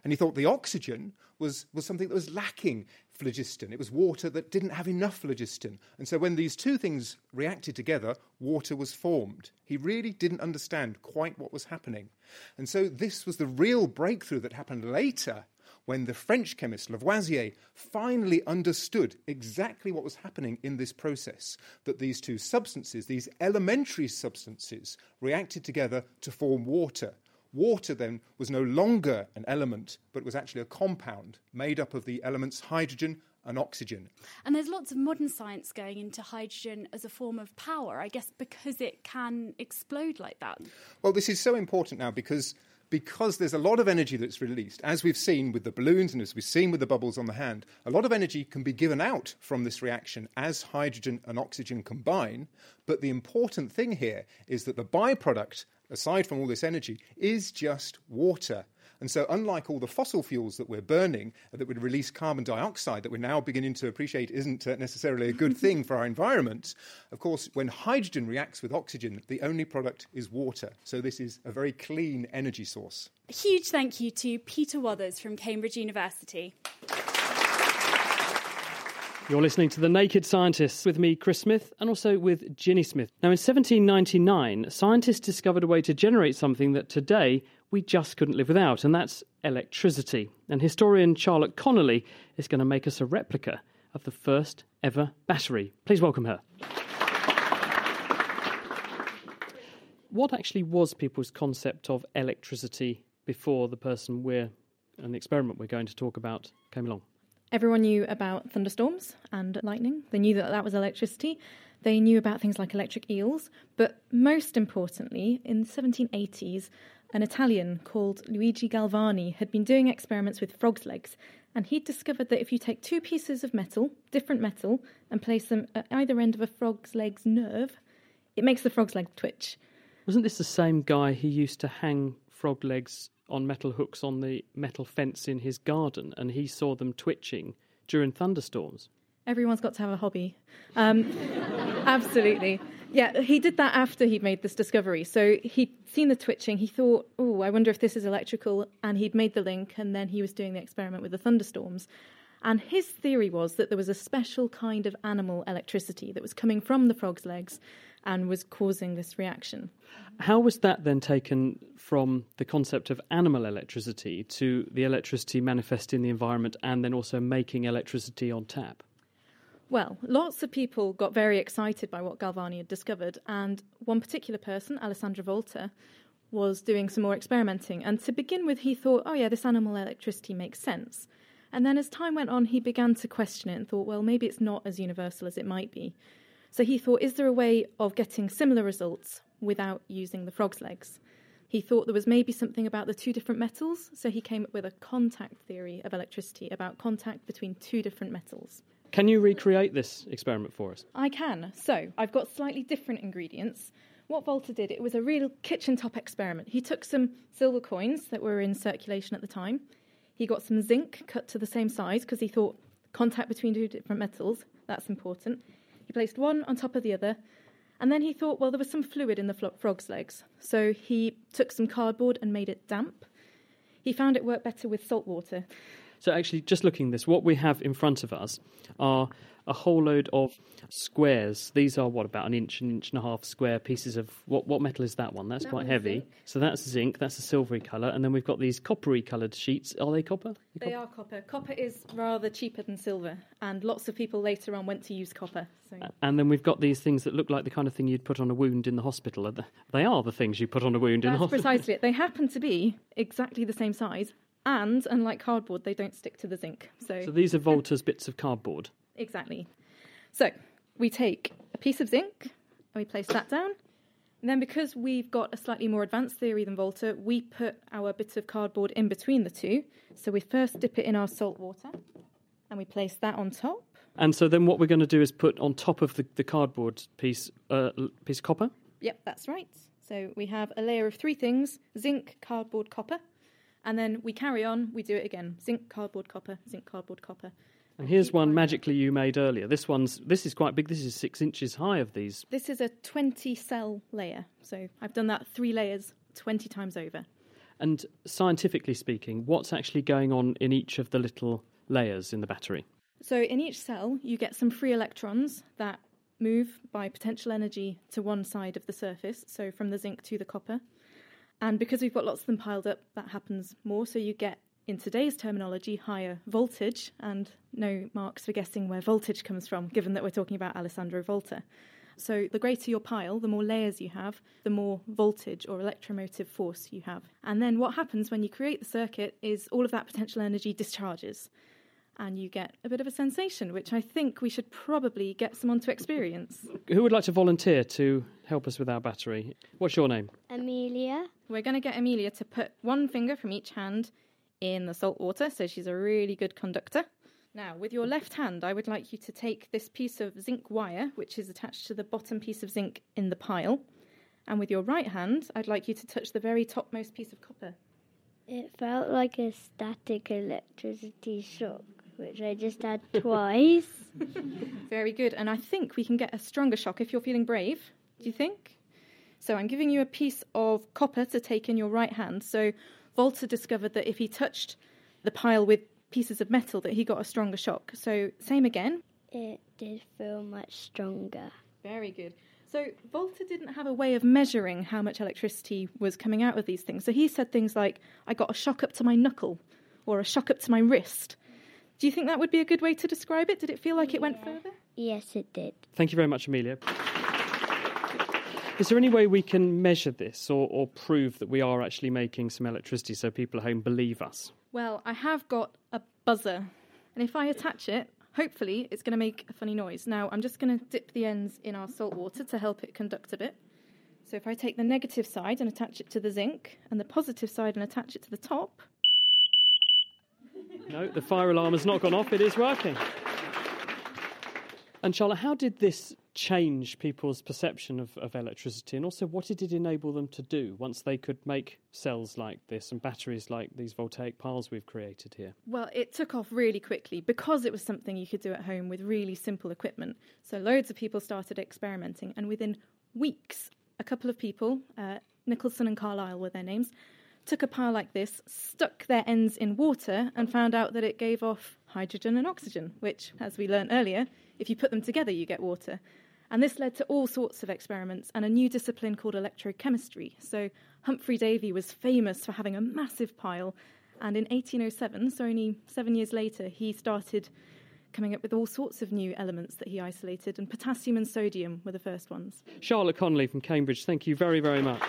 S9: And he thought the oxygen was, was something that was lacking phlogiston. It was water that didn't have enough phlogiston. And so when these two things reacted together, water was formed. He really didn't understand quite what was happening. And so this was the real breakthrough that happened later, when the French chemist Lavoisier finally understood exactly what was happening in this process, that these two substances, these elementary substances, reacted together to form water. Water then was no longer an element, but was actually a compound made up of the elements hydrogen and oxygen.
S4: And there's lots of modern science going into hydrogen as a form of power, I guess because it can explode like that.
S9: Well, this is so important now because Because there's a lot of energy that's released, as we've seen with the balloons and as we've seen with the bubbles on the hand, a lot of energy can be given out from this reaction as hydrogen and oxygen combine. But the important thing here is that the byproduct, aside from all this energy, is just water. And so unlike all the fossil fuels that we're burning that would release carbon dioxide that we're now beginning to appreciate isn't necessarily a good thing for our environment, of course, when hydrogen reacts with oxygen, the only product is water. So this is a very clean energy source.
S4: A huge thank you to Peter Wothers from Cambridge University.
S3: You're listening to The Naked Scientists with me, Chris Smith, and also with Ginny Smith. Now, in seventeen ninety-nine, scientists discovered a way to generate something that today we just couldn't live without, and that's electricity. And historian Charlotte Connolly is going to make us a replica of the first ever battery. Please welcome her. What actually was people's concept of electricity before the person we're, and the experiment we're going to talk about came along?
S10: Everyone knew about thunderstorms and lightning. They knew that that was electricity. They knew about things like electric eels. But most importantly, in the seventeen eighties, an Italian called Luigi Galvani had been doing experiments with frogs' legs. And he'd discovered that if you take two pieces of metal, different metal, and place them at either end of a frog's leg's nerve, it makes the frog's leg twitch.
S3: Wasn't this the same guy who used to hang frog legs on metal hooks on the metal fence in his garden, and he saw them twitching during thunderstorms?
S10: Everyone's got to have a hobby. Um, absolutely. Yeah, he did that after he'd made this discovery. So he'd seen the twitching. He thought, oh, I wonder if this is electrical. And he'd made the link, and then he was doing the experiment with the thunderstorms. And his theory was that there was a special kind of animal electricity that was coming from the frog's legs and was causing this reaction.
S3: How was that then taken from the concept of animal electricity to the electricity manifest in the environment and then also making electricity on tap?
S10: Well, lots of people got very excited by what Galvani had discovered, and one particular person, Alessandro Volta, was doing some more experimenting. And to begin with, he thought, oh yeah, this animal electricity makes sense. And then as time went on, he began to question it and thought, well, maybe it's not as universal as it might be. So he thought, is there a way of getting similar results without using the frog's legs? He thought there was maybe something about the two different metals, so he came up with a contact theory of electricity, about contact between two different metals.
S3: Can you recreate this experiment for us?
S10: I can. So I've got slightly different ingredients. What Volta did, it was a real kitchen top experiment. He took some silver coins that were in circulation at the time. He got some zinc cut to the same size because he thought contact between two different metals, that's important. He placed one on top of the other, and then he thought, well, there was some fluid in the frog's legs. So he took some cardboard and made it damp. He found it worked better with salt water.
S3: So actually, just looking at this, what we have in front of us are a whole load of squares. These are, what, about an inch, an inch and a half square pieces of, what what metal is that one? That's
S10: that
S3: quite heavy.
S10: Zinc.
S3: So that's zinc, that's a silvery colour. And then we've got these coppery coloured sheets. Are they copper? Are
S10: they copper? are copper. Copper is rather cheaper than silver, and lots of people later on went to use copper. So.
S3: And then we've got these things that look like the kind of thing you'd put on a wound in the hospital. They are the things you put on a wound
S10: that's
S3: in the hospital.
S10: That's precisely it. They happen to be exactly the same size. And, unlike cardboard, they don't stick to the zinc. So,
S3: so these are Volta's bits of cardboard?
S10: Exactly. So we take a piece of zinc and we place that down. And then because we've got a slightly more advanced theory than Volta, we put our bit of cardboard in between the two. So we first dip it in our salt water and we place that on top.
S3: And so then what we're going to do is put on top of the, the cardboard piece a uh, piece of copper?
S10: Yep, that's right. So we have a layer of three things: zinc, cardboard, copper. And then we carry on, we do it again. Zinc, cardboard, copper, zinc, cardboard, copper.
S3: And here's one magically you made earlier. This one's this is quite big. This is six inches high of these.
S10: This is a twenty cell layer. So I've done that three layers twenty times over.
S3: And scientifically speaking, what's actually going on in each of the little layers in the battery?
S10: So in each cell, you get some free electrons that move by potential energy to one side of the surface, so from the zinc to the copper. And because we've got lots of them piled up, that happens more. So you get, in today's terminology, higher voltage, and no marks for guessing where voltage comes from, given that we're talking about Alessandro Volta. So the greater your pile, the more layers you have, the more voltage or electromotive force you have. And then what happens when you create the circuit is all of that potential energy discharges, and you get a bit of a sensation, which I think we should probably get someone to experience.
S3: Who would like to volunteer to help us with our battery? What's your name?
S11: Amelia.
S10: We're going to get Amelia to put one finger from each hand in the salt water, so she's a really good conductor. Now, with your left hand, I would like you to take this piece of zinc wire, which is attached to the bottom piece of zinc in the pile, and with your right hand, I'd like you to touch the very topmost piece of copper.
S11: It felt like a static electricity shock, which I just had twice.
S10: Very good, and I think we can get a stronger shock if you're feeling brave. Do you think? So I'm giving you a piece of copper to take in your right hand. So Volta discovered that if he touched the pile with pieces of metal, that he got a stronger shock. So same again.
S11: It did feel much stronger.
S10: Very good. So Volta didn't have a way of measuring how much electricity was coming out of these things. So he said things like, I got a shock up to my knuckle, or a shock up to my wrist. Do you think that would be a good way to describe it? Did it feel like it
S11: yeah.
S10: went further?
S11: Yes, it did.
S3: Thank you very much, Amelia. Is there any way we can measure this or, or prove that we are actually making some electricity so people at home believe us?
S10: Well, I have got a buzzer, and if I attach it, hopefully it's going to make a funny noise. Now, I'm just going to dip the ends in our salt water to help it conduct a bit. So if I take the negative side and attach it to the zinc, and the positive side and attach it to the top...
S3: No, the fire alarm has not gone off. It is working. And Charlotte, how did this change people's perception of, of electricity, and also what did it enable them to do once they could make cells like this and batteries like these voltaic piles we've created here?
S10: Well, it took off really quickly because it was something you could do at home with really simple equipment. So loads of people started experimenting, and within weeks, a couple of people, uh, Nicholson and Carlisle were their names, took a pile like this, stuck their ends in water, and found out that it gave off hydrogen and oxygen, which, as we learned earlier, if you put them together, you get water. And this led to all sorts of experiments and a new discipline called electrochemistry. So Humphrey Davy was famous for having a massive pile, and in eighteen oh seven, so only seven years later, he started coming up with all sorts of new elements that he isolated, and potassium and sodium were the first ones.
S3: Charlotte Connolly from Cambridge, thank you very, very much.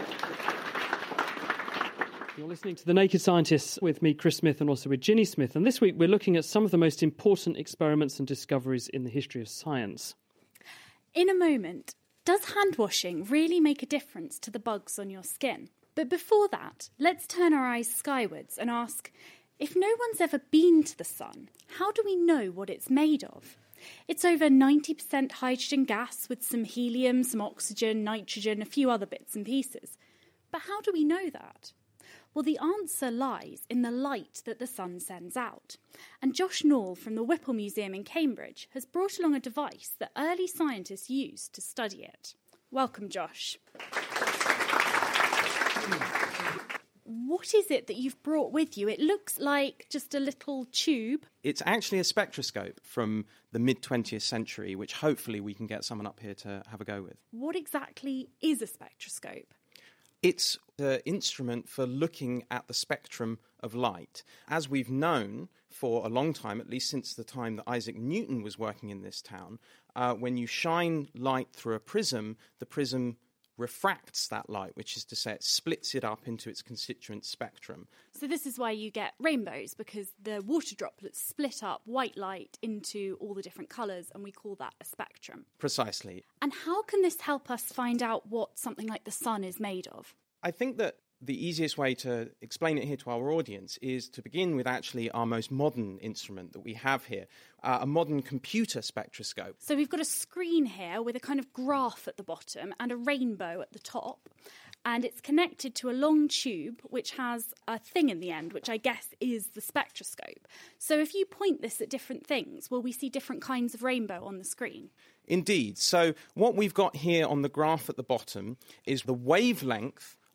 S3: You're listening to The Naked Scientists with me, Chris Smith, and also with Ginny Smith. And this week we're looking at some of the most important experiments and discoveries in the history of science.
S4: In a moment, does hand washing really make a difference to the bugs on your skin? But before that, let's turn our eyes skywards and ask, if no one's ever been to the sun, how do we know what it's made of? It's over ninety percent hydrogen gas with some helium, some oxygen, nitrogen, a few other bits and pieces. But how do we know that? Well, the answer lies in the light that the sun sends out. And Josh Nall from the Whipple Museum in Cambridge has brought along a device that early scientists used to study it. Welcome, Josh. What is it that you've brought with you? It looks like just a little tube.
S12: It's actually a spectroscope from the mid-twentieth century, which hopefully we can get someone up here to have a go with.
S4: What exactly is a spectroscope?
S12: It's the instrument for looking at the spectrum of light. As we've known for a long time, at least since the time that Isaac Newton was working in this town, uh, when you shine light through a prism, the prism refracts that light, which is to say it splits it up into its constituent spectrum.
S4: So this is why you get rainbows, because the water droplets split up white light into all the different colours, and we call that a spectrum.
S12: Precisely.
S4: And how can this help us find out what something like the sun is made of?
S12: I think that the easiest way to explain it here to our audience is to begin with actually our most modern instrument that we have here, uh, a modern computer spectroscope.
S4: So we've got a screen here with a kind of graph at the bottom and a rainbow at the top, and it's connected to a long tube which has a thing in the end, which I guess is the spectroscope. So if you point this at different things, will we see different kinds of rainbow on the screen?
S12: Indeed. So what we've got here on the graph at the bottom is the wavelength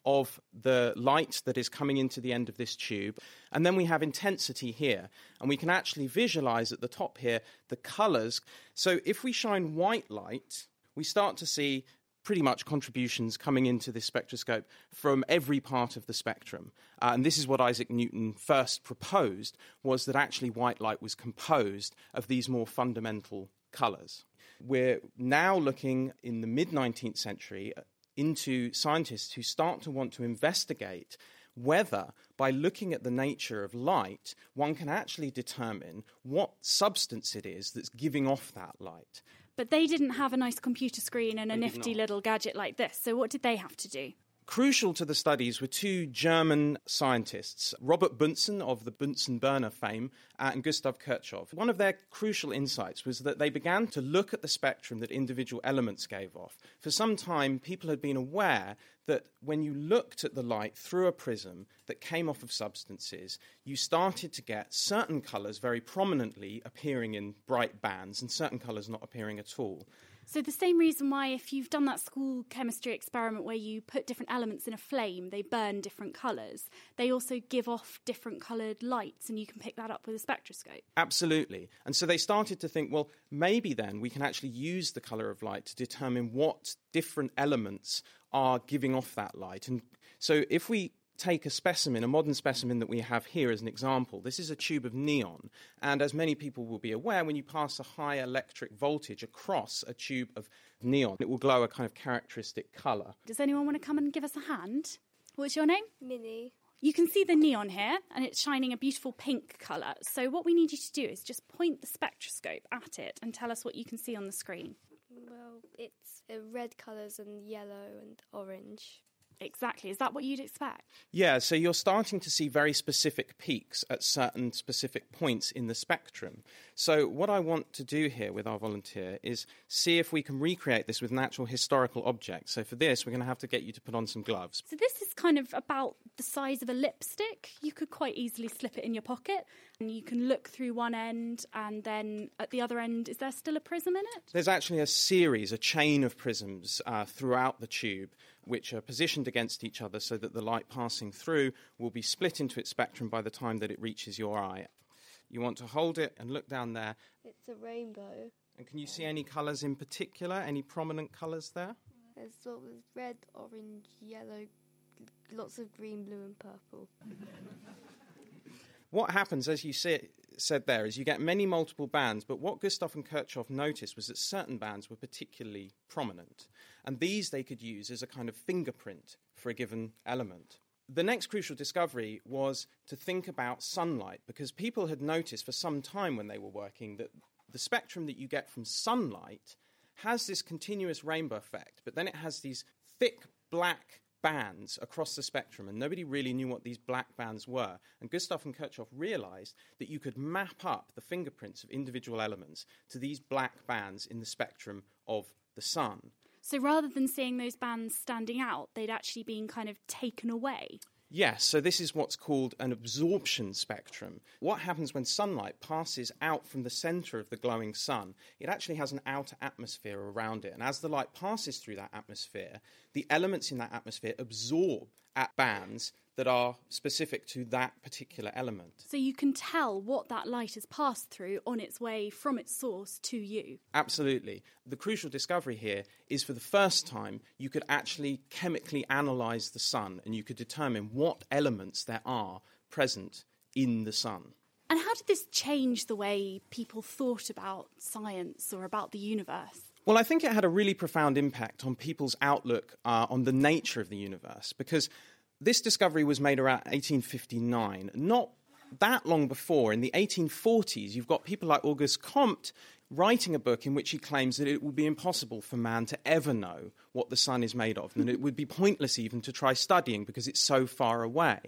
S12: of the light that is coming into the end of this tube. And then we have intensity here. And we can actually visualize at the top here the colors. So if we shine white light, we start to see pretty much contributions coming into this spectroscope from every part of the spectrum. Uh, and this is what Isaac Newton first proposed, was that actually white light was composed of these more fundamental colors. We're now looking in the mid-nineteenth century into scientists who start to want to investigate whether, by looking at the nature of light, one can actually determine what substance it is that's giving off that light.
S4: But they didn't have a nice computer screen and a
S12: They did
S4: nifty
S12: not.
S4: little gadget like this, so what did they have to do?
S12: Crucial to the studies were two German scientists, Robert Bunsen of the Bunsen-Burner fame uh, and Gustav Kirchhoff. One of their crucial insights was that they began to look at the spectrum that individual elements gave off. For some time, people had been aware that when you looked at the light through a prism that came off of substances, you started to get certain colours very prominently appearing in bright bands and certain colours not appearing at all.
S4: So the same reason why if you've done that school chemistry experiment where you put different elements in a flame, they burn different colours. They also give off different coloured lights, and you can pick that up with a spectroscope.
S12: Absolutely. And so they started to think, well, maybe then we can actually use the colour of light to determine what different elements are giving off that light. And so if we take a specimen, a modern specimen that we have here as an example. This is a tube of neon, and as many people will be aware, when you pass a high electric voltage across a tube of neon, it will glow a kind of characteristic colour.
S4: Does anyone want to come and give us a hand? What's your name?
S8: Minnie.
S4: You can see the neon here, and it's shining a beautiful pink colour. So what we need you to do is just point the spectroscope at it and tell us what you can see on the screen.
S8: Well, it's uh, red colours and yellow and orange.
S4: Exactly. Is that what you'd expect?
S12: Yeah, so you're starting to see very specific peaks at certain specific points in the spectrum. So what I want to do here with our volunteer is see if we can recreate this with an actual historical object. So for this, we're going to have to get you to put on some gloves.
S4: So this is kind of about the size of a lipstick. You could quite easily slip it in your pocket, and you can look through one end, and then at the other end, is there still a prism in it?
S12: There's actually a series, a chain of prisms uh, throughout the tube, which are positioned against each other so that the light passing through will be split into its spectrum by the time that it reaches your eye. You want to hold it and look down there.
S8: It's a rainbow.
S12: And can you see any colours in particular, any prominent colours there?
S8: There's sort of red, orange, yellow, lots of green, blue and purple.
S12: What happens, as you see it, said there, is you get many multiple bands, but what Gustav and Kirchhoff noticed was that certain bands were particularly prominent, and these they could use as a kind of fingerprint for a given element. The next crucial discovery was to think about sunlight, because people had noticed for some time when they were working that the spectrum that you get from sunlight has this continuous rainbow effect, but then it has these thick black bands across the spectrum, and nobody really knew what these black bands were. And Gustav and Kirchhoff realized that you could map up the fingerprints of individual elements to these black bands in the spectrum of the sun.
S4: So rather than seeing those bands standing out, they'd actually been kind of taken away.
S12: Yes, so this is what's called an absorption spectrum. What happens when sunlight passes out from the centre of the glowing sun? It actually has an outer atmosphere around it, and as the light passes through that atmosphere, the elements in that atmosphere absorb at bands that are specific to that particular element.
S4: So you can tell what that light has passed through on its way from its source to you.
S12: Absolutely. The crucial discovery here is for the first time you could actually chemically analyse the sun, and you could determine what elements there are present in the sun.
S4: And how did this change the way people thought about science or about the universe?
S12: Well, I think it had a really profound impact on people's outlook uh, on the nature of the universe, because this discovery was made around eighteen fifty-nine. Not that long before, in the eighteen forties, you've got people like Auguste Comte writing a book in which he claims that it would be impossible for man to ever know what the sun is made of, and it would be pointless even to try studying because it's so far away.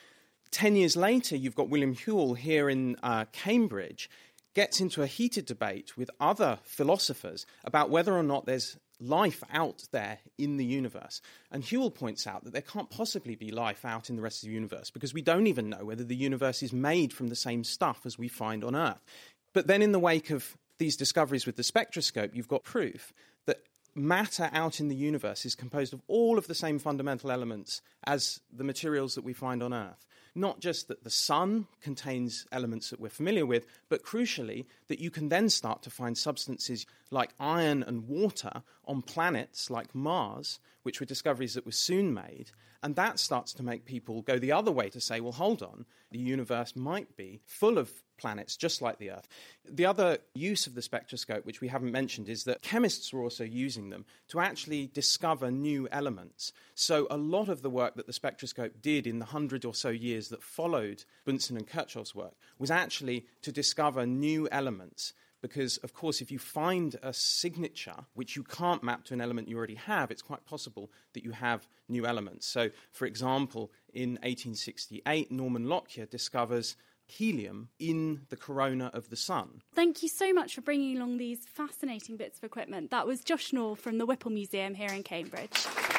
S12: Ten years later, you've got William Whewell here in uh, Cambridge, gets into a heated debate with other philosophers about whether or not there's life out there in the universe. And Whewell points out that there can't possibly be life out in the rest of the universe because we don't even know whether the universe is made from the same stuff as we find on Earth. But then in the wake of these discoveries with the spectroscope, you've got proof that matter out in the universe is composed of all of the same fundamental elements as the materials that we find on Earth. Not just that the sun contains elements that we're familiar with, but crucially, that you can then start to find substances like iron and water on planets like Mars, which were discoveries that were soon made. And that starts to make people go the other way to say, well, hold on, the universe might be full of planets just like the Earth. The other use of the spectroscope, which we haven't mentioned, is that chemists were also using them to actually discover new elements. So a lot of the work that the spectroscope did in the hundred or so years that followed Bunsen and Kirchhoff's work was actually to discover new elements. Because, of course, if you find a signature which you can't map to an element you already have, it's quite possible that you have new elements. So, for example, in eighteen sixty-eight, Norman Lockyer discovers helium in the corona of the sun.
S4: Thank you so much for bringing along these fascinating bits of equipment. That was Josh Knorr from the Whipple Museum here in Cambridge.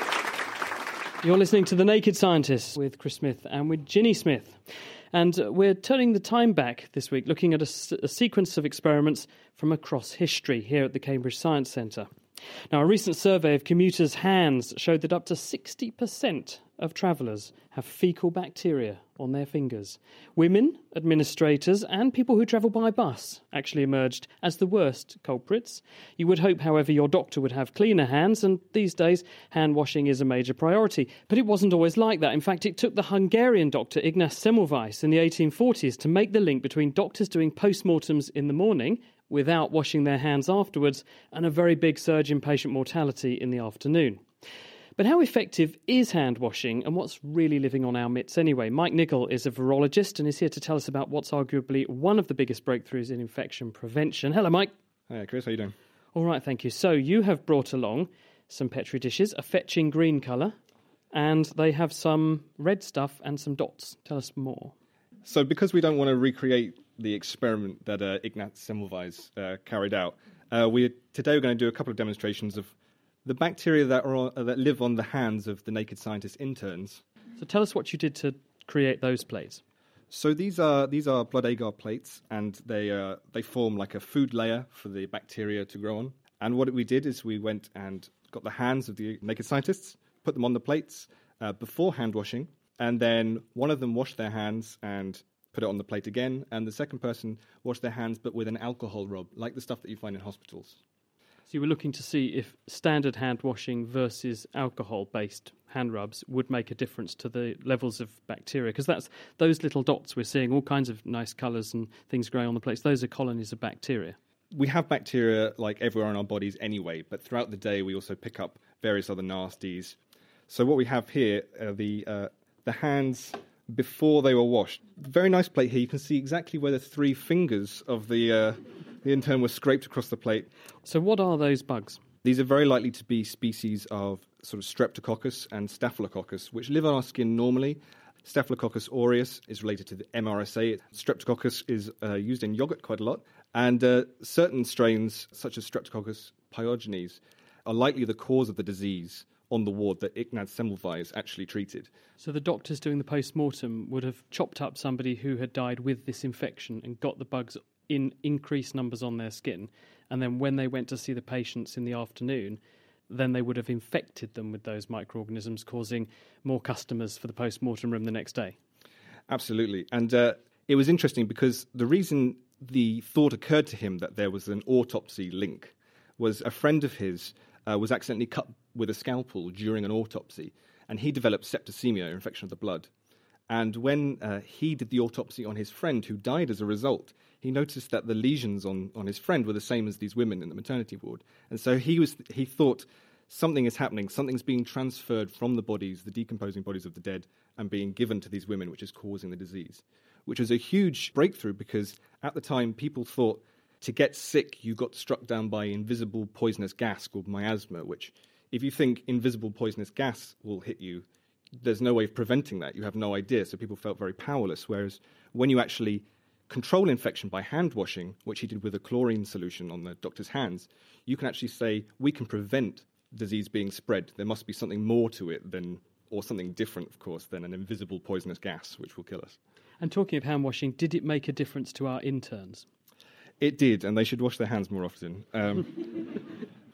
S3: You're listening to The Naked Scientists with Chris Smith and with Ginny Smith. And we're turning the time back this week, looking at a, a sequence of experiments from across history here at the Cambridge Science Centre. Now, a recent survey of commuters' hands showed that up to sixty percent of travellers have faecal bacteria on their fingers. Women, administrators and people who travel by bus actually emerged as the worst culprits. You would hope, however, your doctor would have cleaner hands, and these days hand washing is a major priority. But it wasn't always like that. In fact, it took the Hungarian doctor Ignaz Semmelweis in the eighteen forties to make the link between doctors doing post-mortems in the morning without washing their hands afterwards and a very big surge in patient mortality in the afternoon. But how effective is hand washing, and what's really living on our mitts anyway? Mike Nicol is a virologist and is here to tell us about what's arguably one of the biggest breakthroughs in infection prevention. Hello, Mike.
S13: Hi, Chris. How you doing?
S3: All right, thank you. So you have brought along some Petri dishes, a fetching green colour, and they have some red stuff and some dots. Tell us more.
S13: So because we don't want to recreate the experiment that uh, Ignaz Semmelweis uh, carried out, uh, we today we're going to do a couple of demonstrations of the bacteria that are on, uh, that live on the hands of the Naked Scientist interns.
S3: So tell us what you did to create those plates.
S13: So these are these are blood agar plates, and they uh, they form like a food layer for the bacteria to grow on. And what we did is we went and got the hands of the Naked Scientists, put them on the plates uh, before hand washing, and then one of them washed their hands and put it on the plate again, and the second person washed their hands but with an alcohol rub, like the stuff that you find in hospitals.
S3: So you were looking to see if standard hand washing versus alcohol-based hand rubs would make a difference to the levels of bacteria, because that's those little dots we're seeing, all kinds of nice colours and things growing on the plates. Those are colonies of bacteria.
S13: We have bacteria like everywhere in our bodies anyway, but throughout the day we also pick up various other nasties. So what we have here are the uh, the hands before they were washed. Very nice plate here. You can see exactly where the three fingers of the uh, the intern were scraped across the plate.
S3: So what are those bugs?
S13: These are very likely to be species of sort of Streptococcus and Staphylococcus, which live on our skin normally. Staphylococcus aureus is related to the M R S A. Streptococcus is uh, used in yogurt quite a lot. And uh, certain strains, such as Streptococcus pyogenes, are likely the cause of the disease on the ward that Ignaz Semmelweis actually treated.
S3: So the doctors doing the post-mortem would have chopped up somebody who had died with this infection and got the bugs in increased numbers on their skin, and then when they went to see the patients in the afternoon, then they would have infected them with those microorganisms, causing more customers for the post-mortem room the next day.
S13: Absolutely. And uh, it was interesting because the reason the thought occurred to him that there was an autopsy link was a friend of his uh, was accidentally cut with a scalpel during an autopsy, and he developed septicemia, infection of the blood. And when uh, he did the autopsy on his friend, who died as a result, he noticed that the lesions on, on his friend were the same as these women in the maternity ward. And so he was he thought something is happening, something's being transferred from the bodies, the decomposing bodies of the dead, and being given to these women, which is causing the disease, which was a huge breakthrough because at the time people thought to get sick you got struck down by invisible poisonous gas called miasma, which if you think invisible poisonous gas will hit you, there's no way of preventing that. You have no idea. So people felt very powerless. Whereas when you actually control infection by hand washing, which he did with a chlorine solution on the doctor's hands, you can actually say, we can prevent disease being spread. There must be something more to it than, or something different, of course, than an invisible poisonous gas, which will kill us.
S3: And talking of hand washing, did it make a difference to our interns?
S13: It did, and they should wash their hands more often. Um,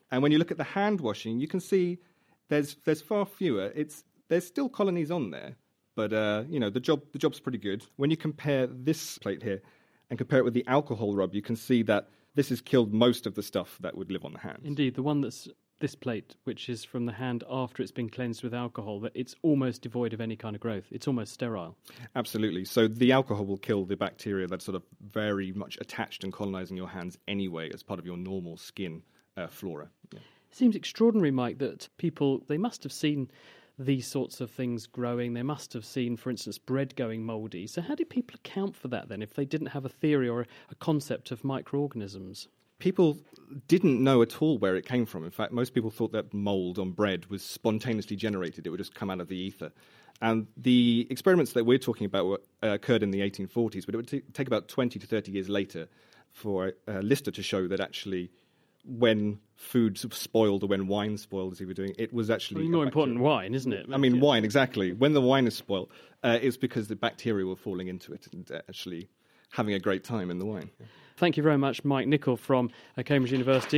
S13: And when you look at the hand washing, you can see there's there's far fewer. It's there's still colonies on there, but uh, you know the job the job's pretty good. When you compare this plate here and compare it with the alcohol rub, you can see that this has killed most of the stuff that would live on the hands.
S3: Indeed, the one that's this plate, which is from the hand after it's been cleansed with alcohol, that it's almost devoid of any kind of growth. It's almost sterile.
S13: Absolutely. So the alcohol will kill the bacteria that's sort of very much attached and colonizing your hands anyway as part of your normal skin uh, flora. Yeah.
S3: It seems extraordinary, Mike, that people, they must have seen these sorts of things growing. They must have seen, for instance, bread going mouldy. So how do people account for that then if they didn't have a theory or a, a concept of microorganisms?
S13: People didn't know at all where it came from. In fact, most people thought that mould on bread was spontaneously generated. It would just come out of the ether. And the experiments that we're talking about were, uh, occurred in the eighteen forties, but it would t- take about twenty to thirty years later for uh, Lister to show that actually when food sort of spoiled or when wine spoiled, as he was doing, it was actually...
S3: I mean, more important wine, isn't it?
S13: I mean, wine, exactly. When the wine is spoiled, uh, it's because the bacteria were falling into it and uh, actually having a great time in the wine.
S3: Thank you very much, Mike Nichol from uh, Cambridge University.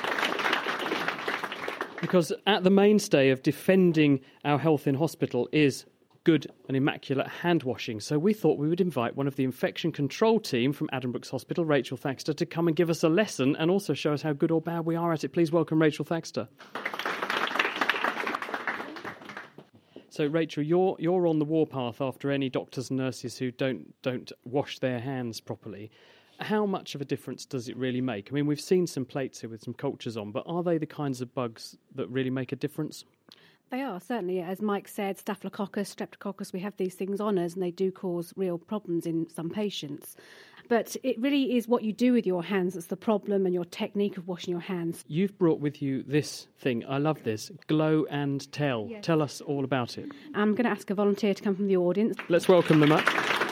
S3: Because at the mainstay of defending our health in hospital is good and immaculate hand washing. So we thought we would invite one of the infection control team from Addenbrooke's Hospital, Rachel Thaxter, to come and give us a lesson and also show us how good or bad we are at it. Please welcome Rachel Thaxter. So, Rachel, you're you're on the warpath after any doctors and nurses who don't don't wash their hands properly. How much of a difference does it really make? I mean, we've seen some plates here with some cultures on, but are they the kinds of bugs that really make a difference?
S14: They are, certainly. As Mike said, Staphylococcus, Streptococcus, we have these things on us and they do cause real problems in some patients. But it really is what you do with your hands that's the problem, and your technique of washing your hands.
S3: You've brought with you this thing. I love this. Glow and Tell.
S14: Yes.
S3: Tell us all about it.
S14: I'm going to ask a volunteer to come from the audience.
S3: Let's welcome them up.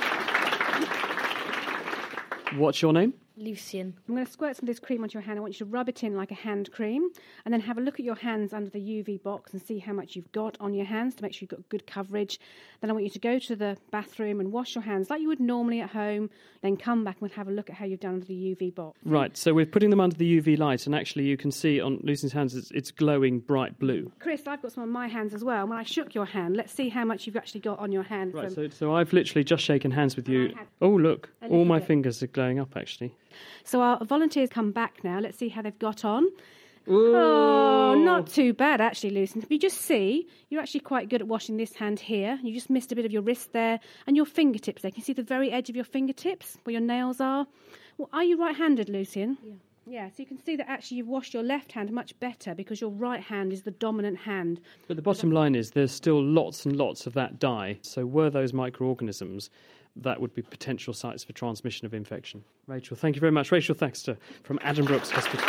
S3: What's your name?
S14: Lucian. I'm going to squirt some of this cream onto your hand. I want you to rub it in like a hand cream and then have a look at your hands under the U V box and see how much you've got on your hands to make sure you've got good coverage. Then I want you to go to the bathroom and wash your hands like you would normally at home, then come back and have a look at how you've done under the U V box.
S3: Right, so we're putting them under the U V light and actually you can see on Lucian's hands it's, it's glowing bright blue.
S14: Chris, I've got some on my hands as well. When I shook your hand, let's see how much you've actually got on your hand.
S3: Right,
S14: from...
S3: so, so I've literally just shaken hands with you. Oh, look, all my bit. fingers are glowing up actually.
S14: So our volunteers come back now. Let's see how they've got on.
S3: Ooh.
S14: Oh, not too bad, actually, Lucian. You just see, you're actually quite good at washing this hand here. You just missed a bit of your wrist there and your fingertips there. Can you see the very edge of your fingertips where your nails are? Well, are you right-handed, Lucian?
S11: Yeah.
S14: Yeah, so you can see that actually you've washed your left hand much better because your right hand is the dominant hand.
S3: But the bottom line is there's still lots and lots of that dye. So were those microorganisms, that would be potential sites for transmission of infection. Rachel, thank you very much. Rachel Thaxter from Addenbrooke's Hospital.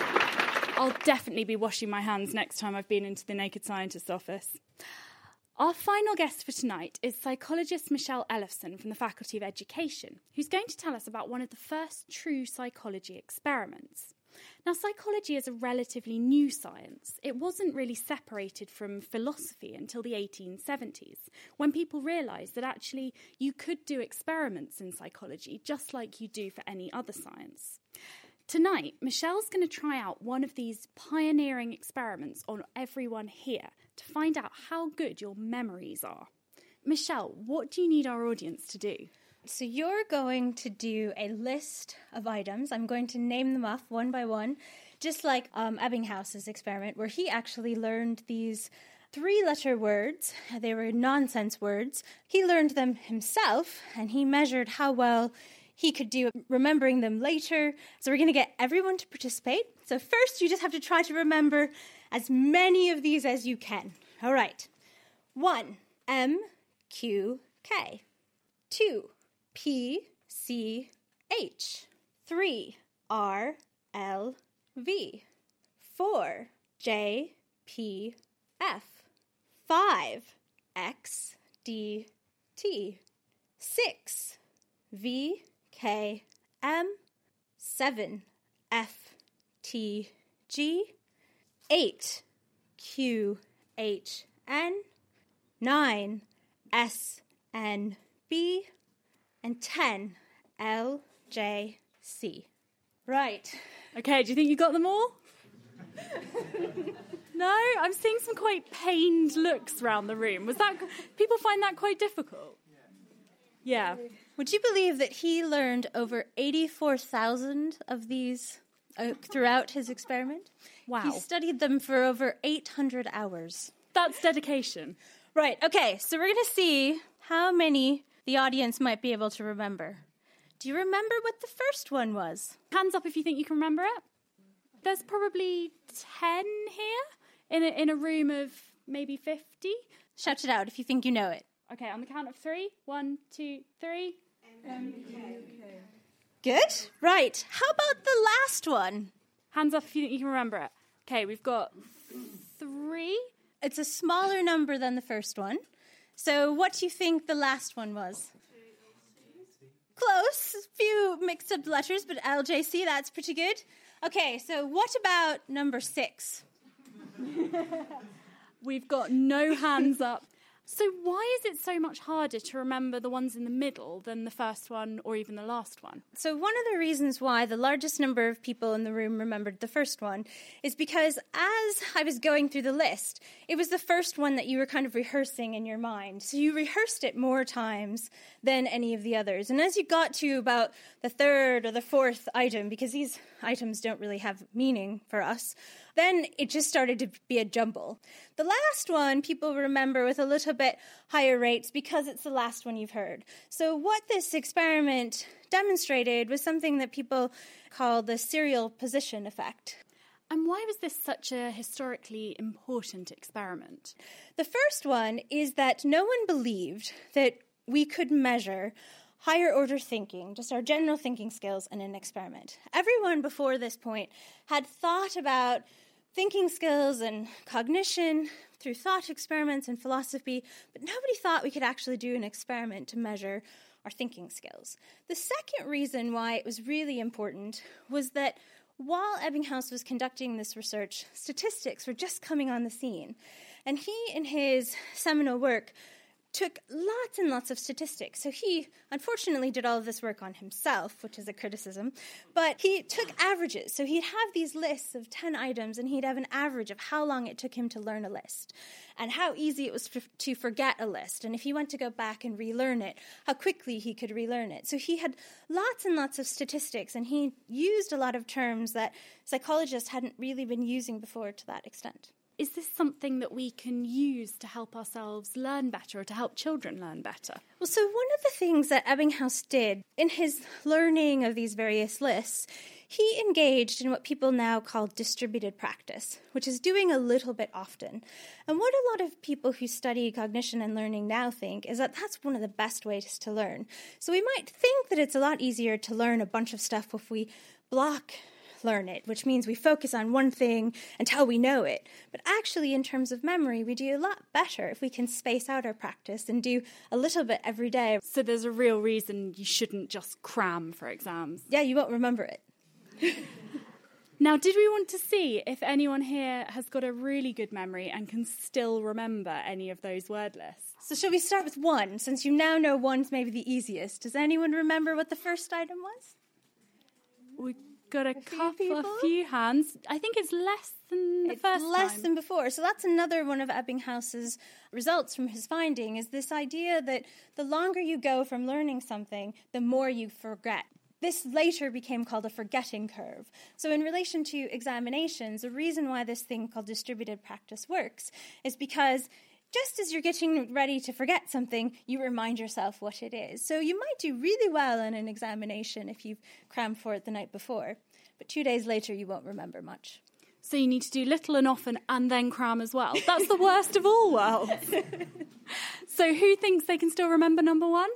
S4: I'll definitely be washing my hands next time I've been into the Naked Scientist's office. Our final guest for tonight is psychologist Michelle Ellefson from the Faculty of Education, who's going to tell us about one of the first true psychology experiments. Now, psychology is a relatively new science. It wasn't really separated from philosophy until the eighteen seventies, when people realised that actually you could do experiments in psychology just like you do for any other science. Tonight, Michelle's going to try out one of these pioneering experiments on everyone here to find out how good your memories are. Michelle, what do you need our audience to do?
S15: So you're going to do a list of items. I'm going to name them off one by one, just like um, Ebbinghouse's experiment, where he actually learned these three-letter words. They were nonsense words. He learned them himself, and he measured how well he could do remembering them later. So we're going to get everyone to participate. So first, you just have to try to remember as many of these as you can. All right. One, M, Q, K. Two, P, C, H. Three, R, L, V. Four, J, P, F. Five, X, D, T. Six, V, K, M. Seven, F, T, G. Eight, Q, H, N. Nine, S, N, B. And ten, L, J, C. Right.
S4: Okay, do you think you got them all? No, I'm seeing some quite pained looks around the room. Was that people find that quite difficult? Yeah.
S15: Would you believe that he learned over eighty-four thousand of these uh, throughout his experiment?
S4: Wow.
S15: He studied them for over eight hundred hours.
S4: That's dedication.
S15: Right, okay, so we're going to see how many the audience might be able to remember. Do you remember what the first one was?
S4: Hands up if you think you can remember it. There's probably ten here in a, in a room of maybe fifty.
S15: Shout it out if you think you know it.
S4: Okay, on the count of three. One, two, three.
S15: M K K. Good. Right. How about the last one?
S4: Hands up if you think you can remember it. Okay, we've got three.
S15: It's a smaller number than the first one. So what do you think the last one was? Close. A few mixed up letters, but L J C, that's pretty good. Okay, so what about number six?
S4: We've got no hands up. So why is it so much harder to remember the ones in the middle than the first one or even the last one?
S15: So one of the reasons why the largest number of people in the room remembered the first one is because as I was going through the list, it was the first one that you were kind of rehearsing in your mind. So you rehearsed it more times than any of the others. And as you got to about the third or the fourth item, because these items don't really have meaning for us, then it just started to be a jumble. The last one people remember with a little bit higher rates because it's the last one you've heard. So what this experiment demonstrated was something that people call the serial position effect.
S4: And why was this such a historically important experiment?
S15: The first one is that no one believed that we could measure higher order thinking, just our general thinking skills, in an experiment. Everyone before this point had thought about thinking skills and cognition through thought experiments and philosophy, but nobody thought we could actually do an experiment to measure our thinking skills. The second reason why it was really important was that while Ebbinghaus was conducting this research, statistics were just coming on the scene. And he, in his seminal work, took lots and lots of statistics. So he, unfortunately, did all of this work on himself, which is a criticism, but he took averages. So he'd have these lists of ten items, and he'd have an average of how long it took him to learn a list, and how easy it was f- to forget a list, and if he went to go back and relearn it, how quickly he could relearn it. So he had lots and lots of statistics, and he used a lot of terms that psychologists hadn't really been using before to that extent.
S4: Is this something that we can use to help ourselves learn better or to help children learn better?
S15: Well, so one of the things that Ebbinghaus did in his learning of these various lists, he engaged in what people now call distributed practice, which is doing a little bit often. And what a lot of people who study cognition and learning now think is that that's one of the best ways to learn. So we might think that it's a lot easier to learn a bunch of stuff if we block learn it, which means we focus on one thing until we know it. But actually, in terms of memory, we do a lot better if we can space out our practice and do a little bit every day.
S4: So there's a real reason you shouldn't just cram for exams.
S15: Yeah, you won't remember it.
S4: Now, did we want to see if anyone here has got a really good memory and can still remember any of those word lists?
S15: So shall we start with one, since you now know one's maybe the easiest? Does anyone remember what the first item was?
S4: We got a, a couple, a few hands. I think it's less than the
S15: it's
S4: first
S15: less
S4: time.
S15: than before. So that's another one of Ebbinghaus's results from his finding, is this idea that the longer you go from learning something, the more you forget. This later became called a forgetting curve. So in relation to examinations, the reason why this thing called distributed practice works is because just as you're getting ready to forget something, you remind yourself what it is. So you might do really well in an examination if you've crammed for it the night before, but two days later you won't remember much.
S4: So you need to do little and often and then cram as well. That's the worst of all worlds. So who thinks they can still remember number one?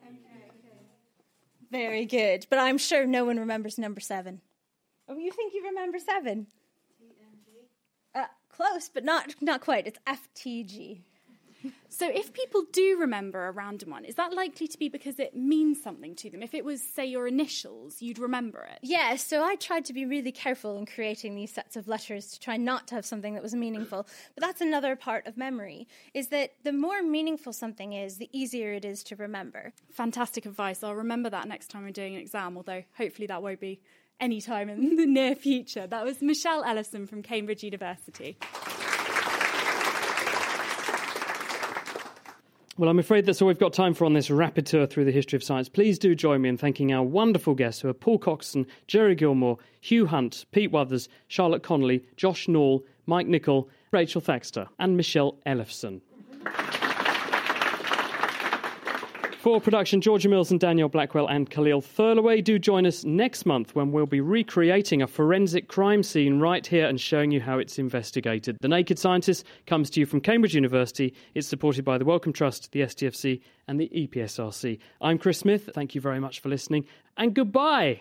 S15: Very good, but I'm sure no one remembers number seven. Oh, you think you remember seven? Uh, close, but not not quite. It's F T G.
S4: So if people do remember a random one, is that likely to be because it means something to them? If it was, say, your initials, you'd remember it?
S15: Yeah, so I tried to be really careful in creating these sets of letters to try not to have something that was meaningful. But that's another part of memory, is that the more meaningful something is, the easier it is to remember.
S4: Fantastic advice. I'll remember that next time I'm doing an exam, although hopefully that won't be anytime in the near future. That was Michelle Ellison from Cambridge University.
S3: Well, I'm afraid that's all we've got time for on this rapid tour through the history of science. Please do join me in thanking our wonderful guests, who are Paul Coxon, Jerry Gilmore, Hugh Hunt, Pete Wuthers, Charlotte Connolly, Josh Nall, Mike Nichol, Rachel Thaxter, and Michelle Ellison. For production, Georgia Mills and Danielle Blackwell and Khalil Thurlaway. Do join us next month when we'll be recreating a forensic crime scene right here and showing you how it's investigated. The Naked Scientist comes to you from Cambridge University. It's supported by the Wellcome Trust, the S T F C and the E P S R C. I'm Chris Smith. Thank you very much for listening, and goodbye.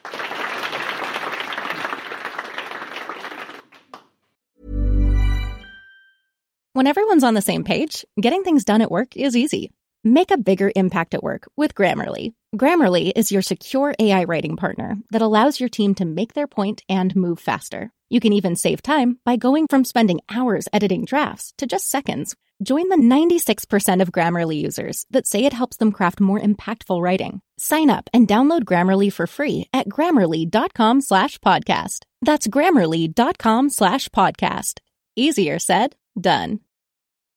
S16: When everyone's on the same page, getting things done at work is easy. Make a bigger impact at work with Grammarly. Grammarly is your secure A I writing partner that allows your team to make their point and move faster. You can even save time by going from spending hours editing drafts to just seconds. Join the ninety-six percent of Grammarly users that say it helps them craft more impactful writing. Sign up and download Grammarly for free at grammarly.com slash podcast. That's grammarly.com slash podcast. Easier said, done.